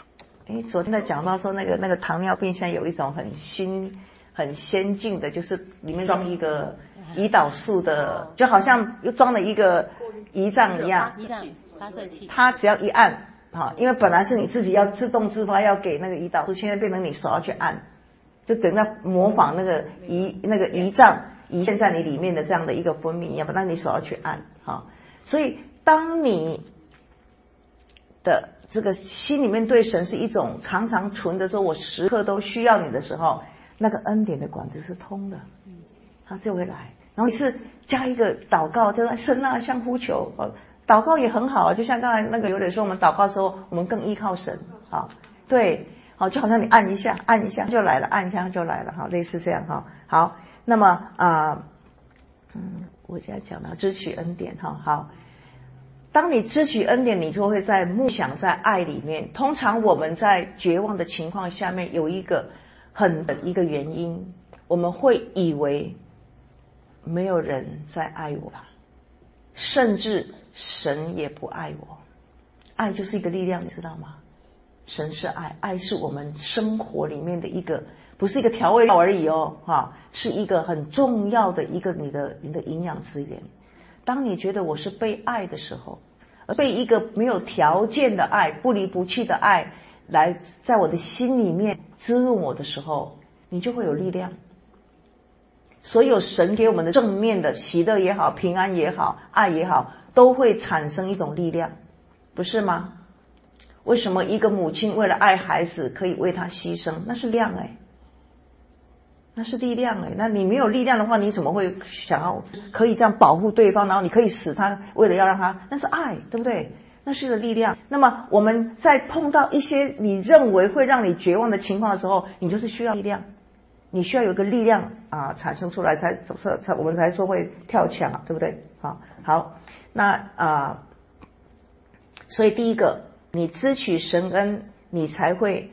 哎，昨天在讲到说那个那个糖尿病现在有一种很新很先进的，就是里面装一个胰岛素的，就好像又装了一个胰脏一样， 胰脏发射器， 它只要一按，哈，因为本来是你自己要自动自发要给那个胰岛素，现在变成你手要去按，就等到模仿那个胰那个胰脏胰腺在你里面的这样的一个分泌一样，那你手要去按，哈，所以当你的这个心里面对神是一种常常存的时候，我时刻都需要你的时候，那个恩典的管子是通的，它就会来。然后你是加一个祷告，叫做圣纳像呼求，祷告也很好啊，就像刚才那个有点说，我们祷告的时候，我们更依靠神，好，对，好，就好像你按一下，按一下就来了，按一下就来了，好，类似这样哈。好，那么啊、呃，嗯，我现在讲到支取恩典哈，好。当你支取恩典，你就会在默想在爱里面。通常我们在绝望的情况下面有一个很一个原因，我们会以为没有人在爱我了，甚至神也不爱我。爱就是一个力量，你知道吗？神是爱，爱是我们生活里面的一个，不是一个调味料而已哦，哈，是一个很重要的一个你的你的营养资源。当你觉得我是被爱的时候，而被一个没有条件的爱、不离不弃的爱来在我的心里面滋润我的时候，你就会有力量。所有神给我们的正面的喜乐也好、平安也好、爱也好，都会产生一种力量，不是吗？为什么一个母亲为了爱孩子可以为他牺牲？那是量哎，那是力量哎。那你没有力量的话，你怎么会想要可以这样保护对方，然后你可以死他，为了要让他，那是爱，对不对？那是个力量。那么我们在碰到一些你认为会让你绝望的情况的时候，你就是需要力量，你需要有一个力量啊产生出来才才我们才说会跳墙，对不对？好，好，那啊，所以第一个，你支取神恩，你才会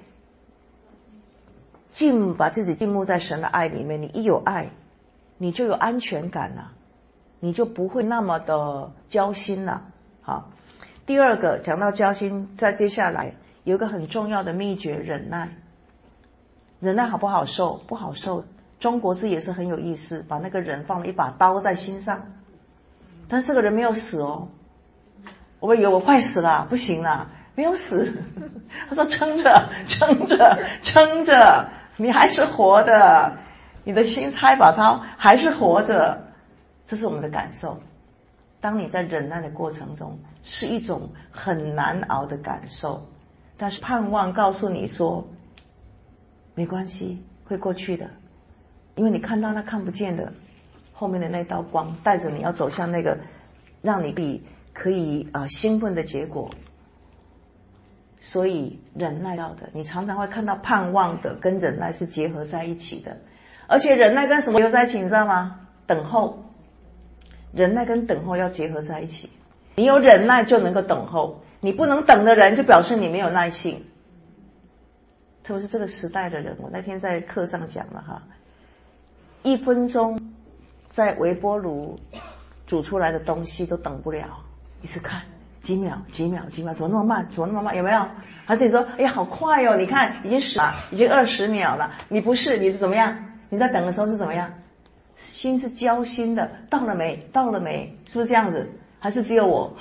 进把自己浸没在神的爱里面。你一有爱，你就有安全感了，你就不会那么的焦心了。好，第二个讲到焦心，再接下来有一个很重要的秘诀，忍耐。忍耐好不好受？不好受。中国字也是很有意思，把那个人放了一把刀在心上，但是这个人没有死哦。我以为我快死了，不行了，没有死。他说撑着，撑着，撑着，你还是活的，你的心插一把刀，还是活着。这是我们的感受。当你在忍耐的过程中，是一种很难熬的感受，但是盼望告诉你说，没关系，会过去的，因为你看到那看不见的后面的那道光，带着你要走向那个让你比可以啊、呃、兴奋的结果。所以忍耐到的，你常常会看到盼望的跟忍耐是结合在一起的，而且忍耐跟什么结合在一起，你知道吗？等候。忍耐跟等候要结合在一起。你有忍耐就能够等候，你不能等的人就表示你没有耐性。特别是这个时代的人，我那天在课上讲了哈，一分钟在微波炉煮出来的东西都等不了，一直看几秒几秒几秒，怎么那么慢，怎么那么慢，有没有？还是你说哎呀好快哦，你看已经十已经二十秒了，你不是，你是怎么样？你在等的时候是怎么样？心是焦心的，到了没？到了没？是不是这样子？还是只有我？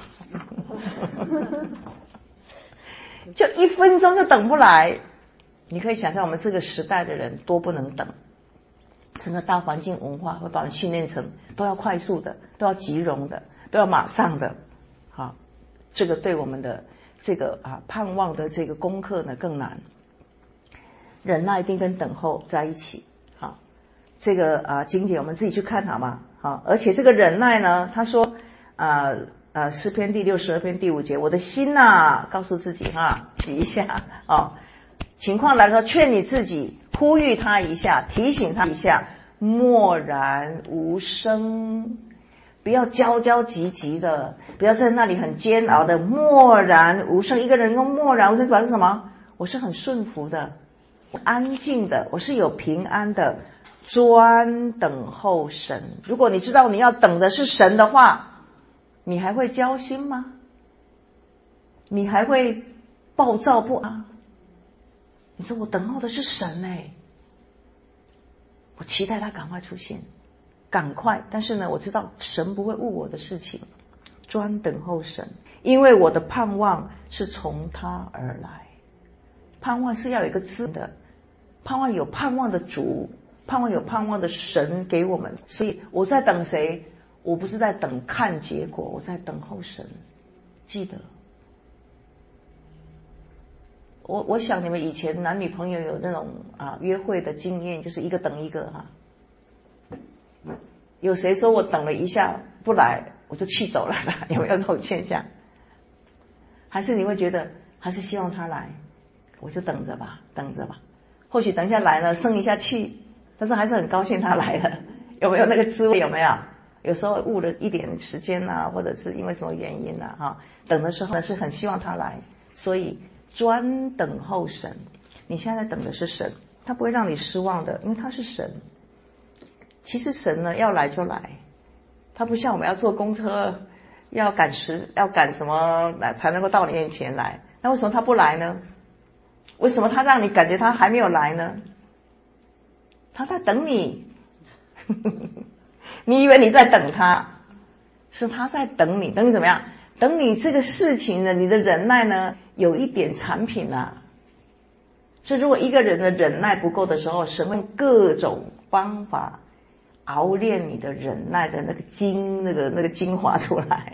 就一分钟就等不来。你可以想象我们这个时代的人多不能等，整个大环境文化会把人训练成都要快速的，都要即融的，都要马上的。好，这个对我们的这个啊盼望的这个功课呢更难。忍耐一定跟等候在一起。好，这个啊经节我们自己去看好吗？好，而且这个忍耐呢，他说啊啊诗篇第六十二篇第五节，我的心啊，告诉自己哈，挤一下哦。情况来说，劝你自己，呼吁他一下，提醒他一下，默然无声，不要焦焦急急的，不要在那里很煎熬的默然无声。一个人用默然无声表示什么？我是很顺服的，安静的，我是有平安的，专等候神。如果你知道你要等的是神的话，你还会焦心吗？你还会暴躁不安？ 你说我等候的是神哎，我期待他赶快出现，赶快。但是呢，我知道神不会误我的事情，专等候神，因为我的盼望是从他而来。盼望是要有一个字的，盼望有盼望的主，盼望有盼望的神给我们。所以我在等谁？我不是在等看结果，我在等候神。记得，我我想你们以前男女朋友有那种啊约会的经验，就是一个等一个哈、啊。有谁说我等了一下不来，我就气走了的？有没有这种现象？还是你会觉得还是希望他来，我就等着吧，等着吧。或许等一下来了生一下气，但是还是很高兴他来了。有没有那个滋味？有没有？有时候误了一点时间啊，或者是因为什么原因啊，哈，等的时候呢是很希望他来，所以专等候神。你现在等的是神，他不会让你失望的，因为他是神。其实神呢要来就来，他不像我们要坐公车，要赶时，要赶什么才能够到你面前来。那为什么他不来呢？为什么他让你感觉他还没有来呢？他在等你。你以为你在等他，是他在等你。等你怎么样？等你这个事情呢，你的忍耐呢有一点产品啊。所以如果一个人的忍耐不够的时候，神会用各种方法熬炼你的忍耐的那个精那个那个精华出来。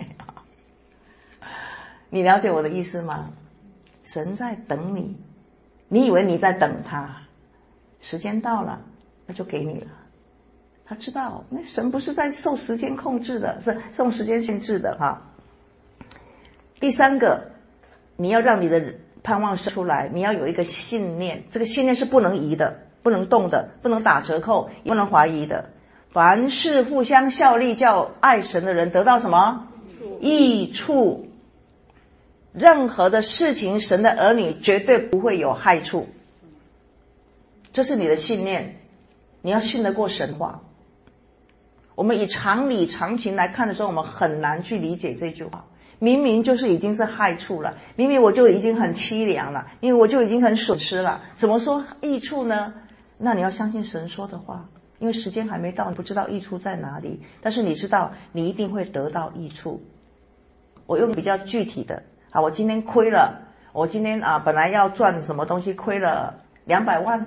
你了解我的意思吗？神在等你，你以为你在等他，时间到了他就给你了。他知道，那神不是在受时间控制的，是受时间限制的哈。第三个，你要让你的盼望生出来，你要有一个信念，这个信念是不能移的，不能动的，不能打折扣，也不能怀疑的。凡事互相效力，叫爱神的人得到什么？益处。任何的事情，神的儿女绝对不会有害处。这是你的信念，你要信得过神话。我们以常理常情来看的时候，我们很难去理解这句话。明明就是已经是害处了，明明我就已经很凄凉了，因为我就已经很损失了，怎么说益处呢？那你要相信神说的话，因为时间还没到，你不知道益处在哪里，但是你知道你一定会得到益处。我用比较具体的啊，我今天亏了，我今天啊本来要赚什么东西，亏了两百万。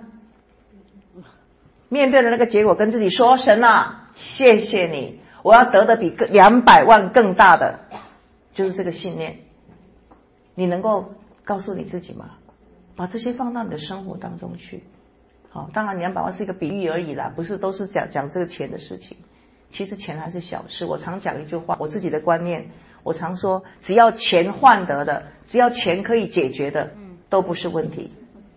面对的那个结果，跟自己说：神啊，谢谢你，我要得的比两百万更大的，就是这个信念。你能够告诉你自己吗？把这些放到你的生活当中去。好，当然两百万是一个比喻而已啦，不是都是讲讲这个钱的事情。其实钱还是小事。我常讲一句话，我自己的观念，我常说，只要钱换得的，只要钱可以解决的，都不是问题。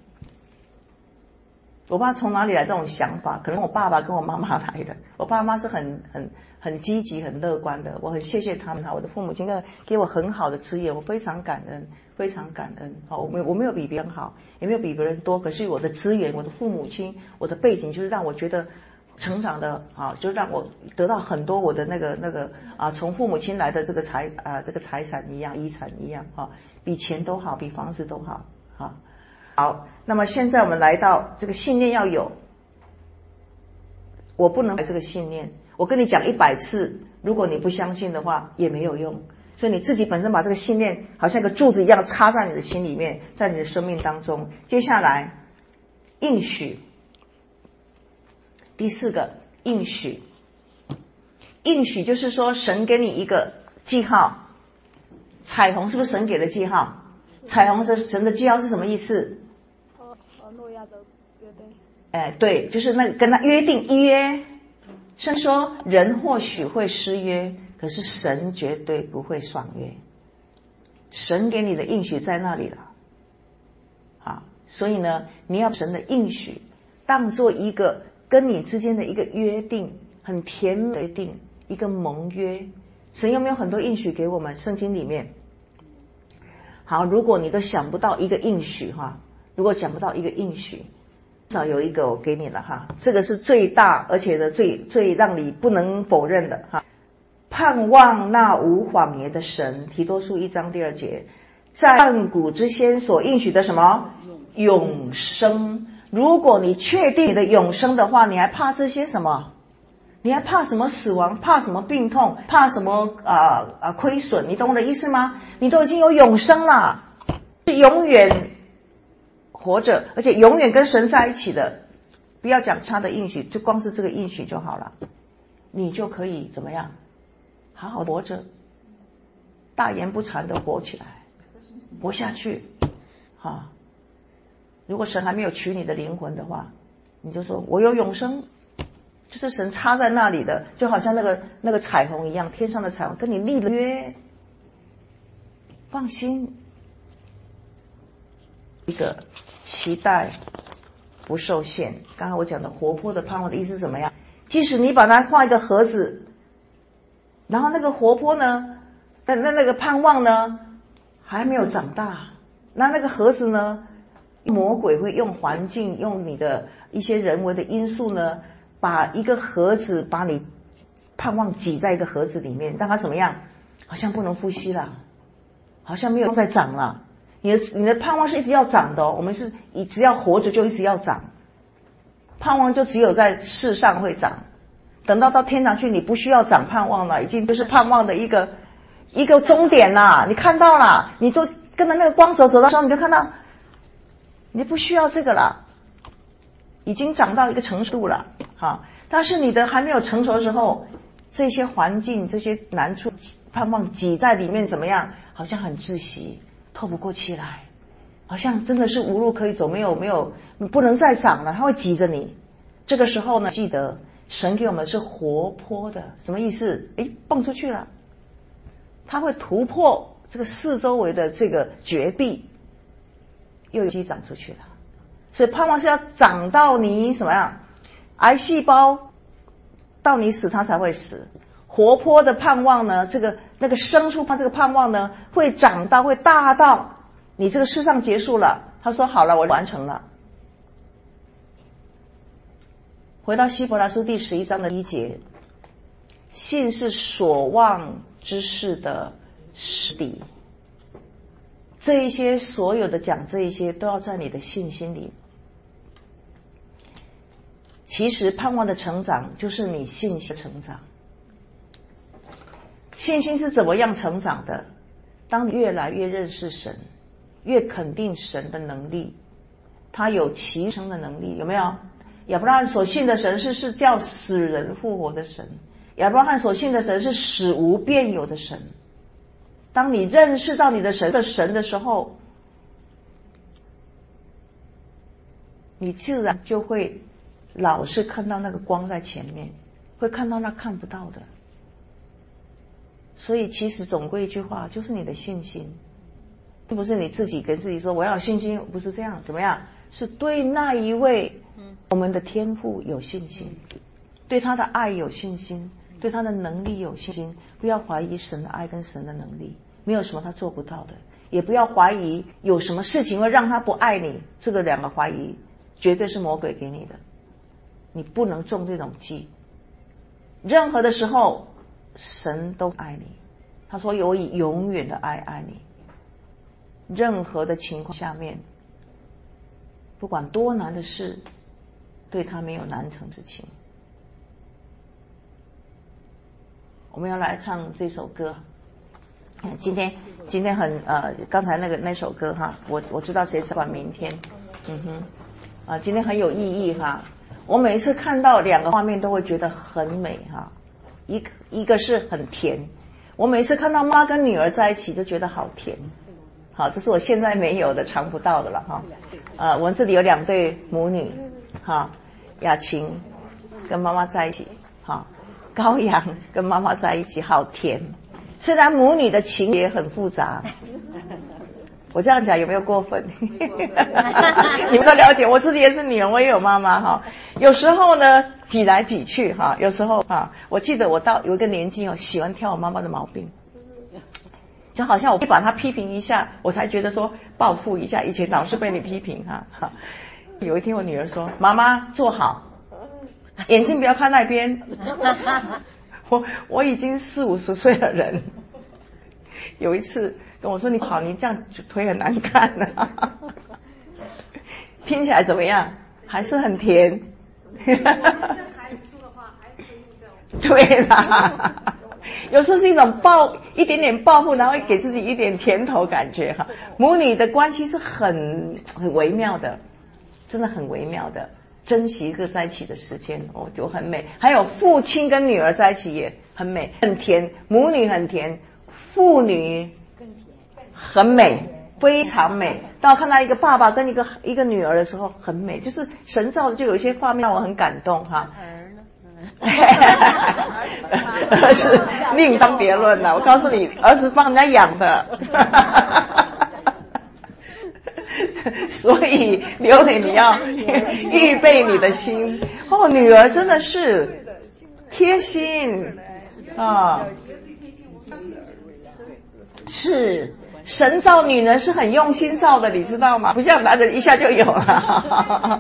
我不知道从哪里来这种想法，可能我爸爸跟我妈妈来的。我爸妈是很很很积极、很乐观的，我很谢谢他们。我的父母亲给我很好的资源，我非常感恩，非常感恩。好，我没有我没有比别人好，也没有比别人多，可是我的资源、我的父母亲、我的背景，就是让我觉得成长的啊，就让我得到很多我的那个那个啊，从父母亲来的这个财啊这个财产一样，遗产一样啊，比钱都好，比房子都好啊。好，那么现在我们来到这个信念要有，我不能这个信念，我跟你讲一百次，如果你不相信的话也没有用。所以你自己本身把这个信念好像一个柱子一样插在你的心里面，在你的生命当中。接下来应许，第四个应许，应许就是说神给你一个记号，彩虹是不是神给的记号？彩虹是神的记号是什么意思？ 和诺亚的约定。 哎，对，就是那个跟他约定一约。神说人或许会失约，可是神绝对不会爽约。神给你的应许在那里了。好，所以呢，你要神的应许当做一个跟你之间的一个约定，很甜蜜的约定，一个盟约。神有没有很多应许给我们？圣经里面。好，如果你都想不到一个应许哈，如果想不到一个应许，至少有一个我给你了哈，这个是最大而且的最最让你不能否认的哈。盼望那无谎言的神，提多书一章第二节，在万古之先所应许的什么永生。如果你确定你的永生的话，你还怕这些什么？你还怕什么死亡？怕什么病痛？怕什么啊啊亏损？你懂我的意思吗？你都已经有永生了，是永远活着，而且永远跟神在一起的。不要讲他的应许，就光是这个应许就好了，你就可以怎么样？好好活着，大言不惭的活起来，活下去。啊，如果神还没有取你的灵魂的话，你就说我有永生，就是神插在那里的，就好像那个那个彩虹一样，天上的彩虹跟你立了约，放心。一个期待不受限。刚刚我讲的活泼的盼望的意思是怎么样？即使你把它画一个盒子，然后那个活泼呢，那那那个盼望呢还没有长大，那那个盒子呢，魔鬼会用环境，用你的一些人为的因素呢，把一个盒子，把你盼望挤在一个盒子里面，让它怎么样？好像不能呼吸了，好像没有再长了。你的你的盼望是一直要长的哦，我们是只要活着就一直要长，盼望就只有在世上会长，等到到天堂去，你不需要长盼望了，已经就是盼望的一个一个终点啦。你看到了，你就跟着那个光走走到时候，你就看到，你不需要这个了，已经长到一个成熟了，哈。但是你的还没有成熟的时候，这些环境、这些难处、盼望挤在里面，怎么样？好像很窒息。透不过气来，好像真的是无路可以走，没有没有，不能再长了，它会挤着你。这个时候呢，记得神给我们是活泼的，什么意思？诶，蹦出去了，它会突破这个四周围的这个绝壁，又有机长出去了。所以盼望是要长到你什么样？癌细胞到你死它才会死。活泼的盼望呢，这个那个生出它这个盼望呢，会长到会大到你这个世上结束了，他说好了，我完成了。回到希伯来书第十一章的一节，信是所望之事的实底。这一些所有的讲这一些都要在你的信心里。其实盼望的成长就是你信心的成长。信心是怎么样成长的？当你越来越认识神，越肯定神的能力，他有奇生的能力，有没有？亚伯拉罕所信的神是是叫死人复活的神，亚伯拉罕所信的神是使无变有的神。当你认识到你的神的神的时候，你自然就会老是看到那个光在前面，会看到那看不到的。所以其实总归一句话，就是你的信心，并不是你自己跟自己说我要有信心，不是这样，怎么样？是对那一位我们的天父有信心，对他的爱有信心，对他的能力有信心。不要怀疑神的爱跟神的能力，没有什么他做不到的，也不要怀疑有什么事情会让他不爱你。这个两个怀疑绝对是魔鬼给你的，你不能中这种计。任何的时候神都爱你，他说我以永远的爱爱你。任何的情况下面，不管多难的事，对他没有难成之情。我们要来唱这首歌。今天今天很呃，刚才那个那首歌哈，我我知道谁只管明天，嗯哼，啊，今天很有意义哈。我每一次看到两个画面都会觉得很美哈。一个一个是很甜，我每次看到妈跟女儿在一起就觉得好甜，好，这是我现在没有的，尝不到的了哈。呃，我们这里有两对母女，哈，雅琴跟妈妈在一起，哈，高阳跟妈妈在一起，好甜。虽然母女的情也很复杂，我这样讲有没有过分？你们都了解，我自己也是女人，我也有妈妈哈。有时候呢，挤来挤去哈，有时候啊，我记得我到有一个年纪哦，喜欢挑我妈妈的毛病，就好像我把她批评一下，我才觉得说报复一下，以前老是被你批评哈。哈，有一天我女儿说：“妈妈坐好，眼睛不要看那边。”我我已经四五十岁的人，有一次跟我说：“你好，你这样腿很难看啊。” 听起来怎么样？还是很甜。对啦，有时候是一种报一点点报复，然后给自己一点甜头感觉哈。母女的关系是很很微妙的，真的很微妙的，珍惜一个在一起的时间哦，就很美。还有父亲跟女儿在一起也很美，很甜，母女很甜，父女很美，非常美。当我看到一个爸爸跟一个一个女儿的时候，很美，就是神造的，就有一些画面让我很感动哈。儿子另当别论了，我告诉你，儿子帮人家养的，所以刘磊你要预备你的心哦。女儿真的是贴心啊，是神造女人是很用心造的，你知道吗？不像男人一下就有了。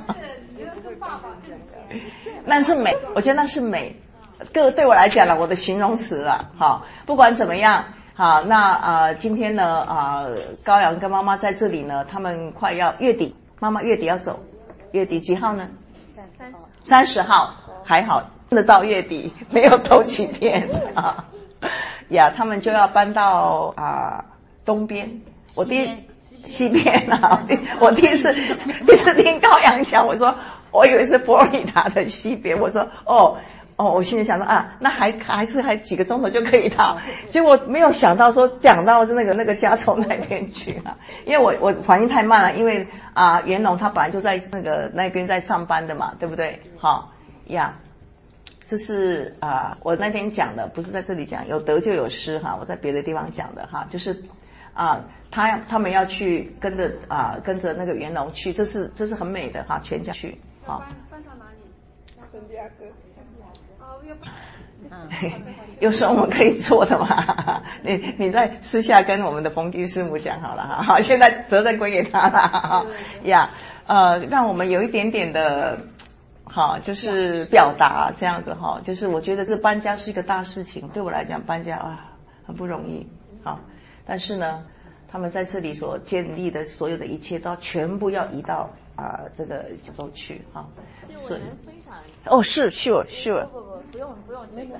那是美，我觉得那是美。个对我来讲了，我的形容词了。好，不管怎么样，好，那呃，今天呢，啊、呃，高阳跟妈妈在这里呢，他们快要月底，妈妈月底要走，月底几号呢？三十号。三十号，还好，真的到月底，没有头几天啊。呀，他们就要搬到啊、呃、东边。我第一西边啊，我第一次第一次听高阳讲，我说。我以为是佛罗里达的西边，我说哦哦，我心里想说啊，那还还是还几个钟头就可以到，结果没有想到说讲到那个那个加州那边去啊，因为我我反应太慢了，因为啊袁龙他本来就在那个那边在上班的嘛，对不对？好呀，这是啊我那天讲的，不是在这里讲，有得就有失哈，我在别的地方讲的哈，就是啊。他他们要去跟着啊、呃，跟着那个袁龙去，这是这是很美的哈，全家去。好，搬搬到哪里？圣地亚哥。哦，又嗯，有时候我们可以做的嘛。你你在私下跟我们的冯迪师母讲好了哈。好，现在责任归给他了呀。呃，让我们有一点点的，好，就是表达这样子哈。就是我觉得这搬家是一个大事情，对我来讲搬家啊很不容易。好，但是呢。他们在这里所建立的所有的一切，都全部要移到啊、呃、这个加州去哈。 所以我能分享。 哦，是 ，sure sure。 不不不，不用不用这个，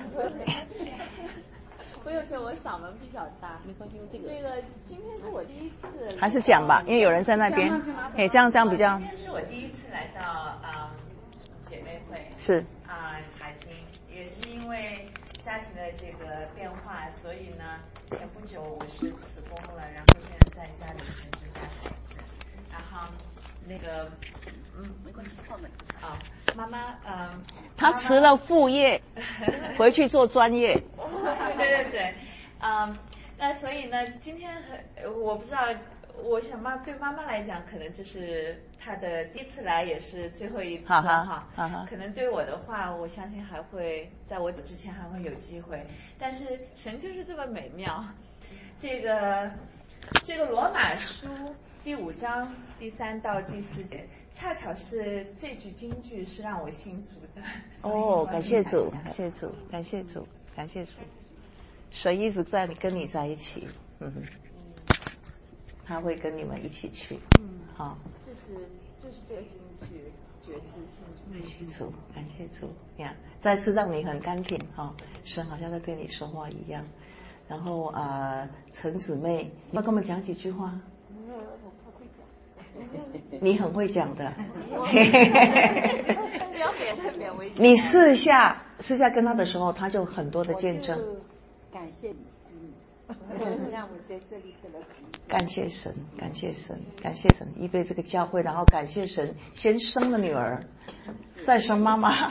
不用这个，我嗓门比较大。没关系，用这个。这个今天是我第一次。 还是讲吧，因为有人在那边。哎，这样这样比较。 今天是我第一次来到嗯姐妹会。 是。 啊、呃，台金也是因为家庭的这个变化，所以呢。前不久我是辞工了，然后现在在家里全职带孩子，然后那个嗯没关系，放那啊，妈妈嗯， 他辞了副业，回去做专业。 对对对，嗯，那所以呢，今天我不知道，我想妈对妈妈来讲，可能这是她的第一次来，也是最后一次哈哈哈哈。可能对我的话，我相信还会在我走之前还会有机会。但是神就是这么美妙，这个这个罗马书第五章第三到第四节，恰巧是这句金句是让我信主的。 哦，感谢主，感谢主，感谢主，感谢主，神一直在你跟你在一起，嗯哼。他会跟你们一起去，嗯，好， 这是就是这个金句，觉知性。 感谢主，感谢主呀！再次让你很甘甜哈、哦，神好像在对你说话一样。然后啊、呃，陈姊妹，要跟我们讲几句话。你很会讲的， 不要勉太勉为。 你试下试下跟他的时候，他就很多的见证。 感谢你。让我在这里得了重生。 感谢神，感谢神，感谢神，预备这个教会，然后感谢神，先生了女儿，再生妈妈，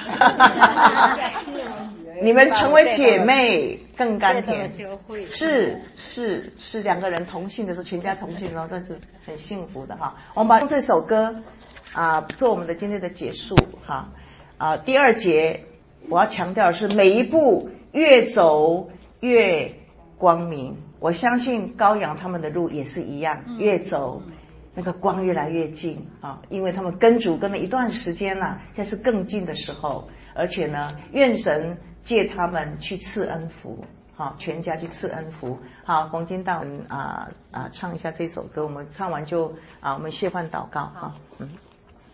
你们成为姐妹更甘甜。是是是，两个人同姓的时候，全家同姓的时候，但是很幸福的哈。我们把这首歌啊、呃、做我们的今天的结束哈啊、呃，第二节我要强调的是，每一步越走越光明。我相信高阳他们的路也是一样，越走那个光越来越近啊，因为他们跟主跟了一段时间了，现在是更近的时候，而且呢，愿神借他们去赐恩福，好，全家去赐恩福。好，洪金大文啊啊唱一下这首歌，我们看完就啊我们谢饭祷告哈，嗯。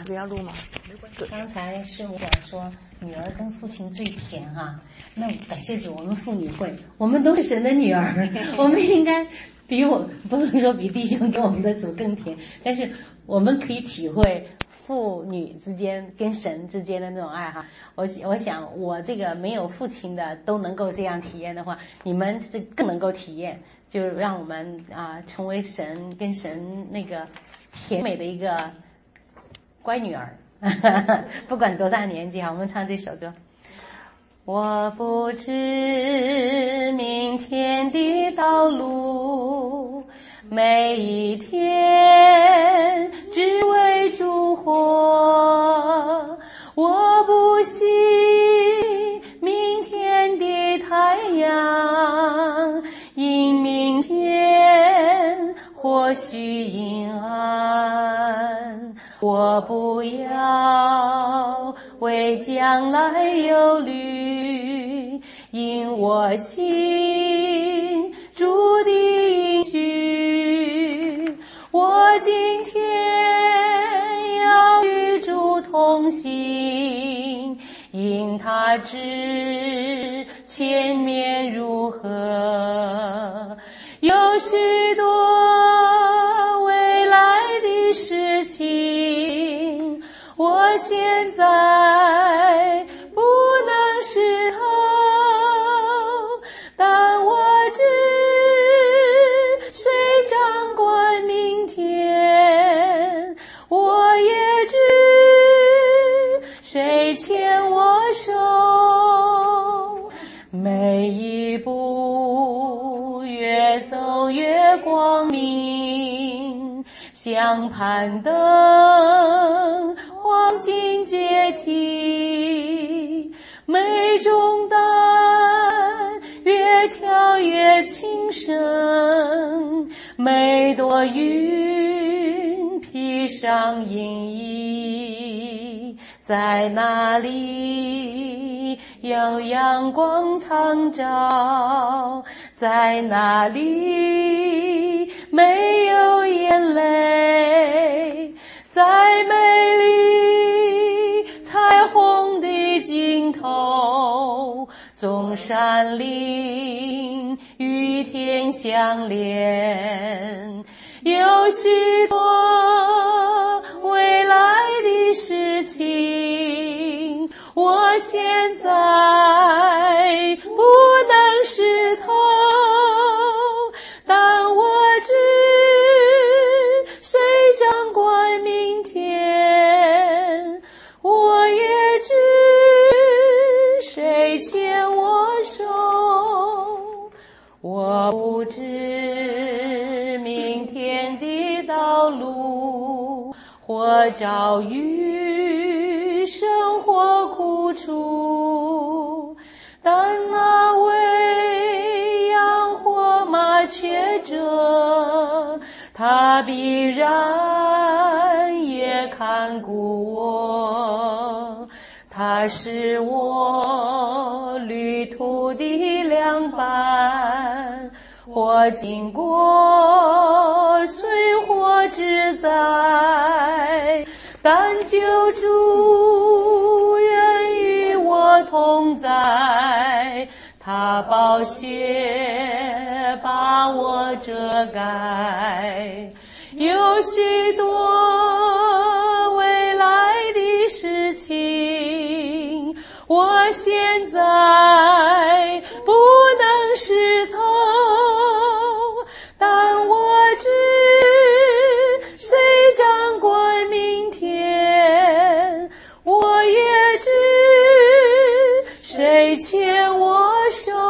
不要录吗？ 刚才师母讲说女儿跟父亲最甜哈、啊，那感谢主，我们妇女会，我们都是神的女儿，我们应该比我不能说比弟兄跟我们的主更甜，但是我们可以体会父女之间跟神之间的那种爱哈。我我想我这个没有父亲的都能够这样体验的话，你们是更能够体验，就让我们啊成为神跟神那个甜美的一个乖女儿。不管多大年纪哈，我们唱这首歌。我不知明天的道路，每一天只为烛火。我不信明天的太阳，因明天或许阴暗。我不要为将来忧虑，因我心主的应许。我今天要与主同行，因他知前面如何，有许多未来的事情，我现在不能侍候，但我知谁掌管明天，我也知谁牵我手，每一步越走越光明，像攀登黄金阶梯，每种担越跳越轻声，每朵云披上阴翳，在那里有阳光常照，在那里没有眼泪，在美丽彩虹的尽头，纵山岭与天相连，有许多未来的事情，我现在不能识透，但我知谁掌管明天，我也知谁牵我手。我不知明天的道路，或遭遇生活苦处，但那位养活麻雀者，他必然也看顾我，他是我旅途的良伴，或经过水火之灾，但救主人与我同在，他宝血把我遮盖，有许多未来的事情，我现在不能识透，但我知谁掌管明天，我也知谁牵我手。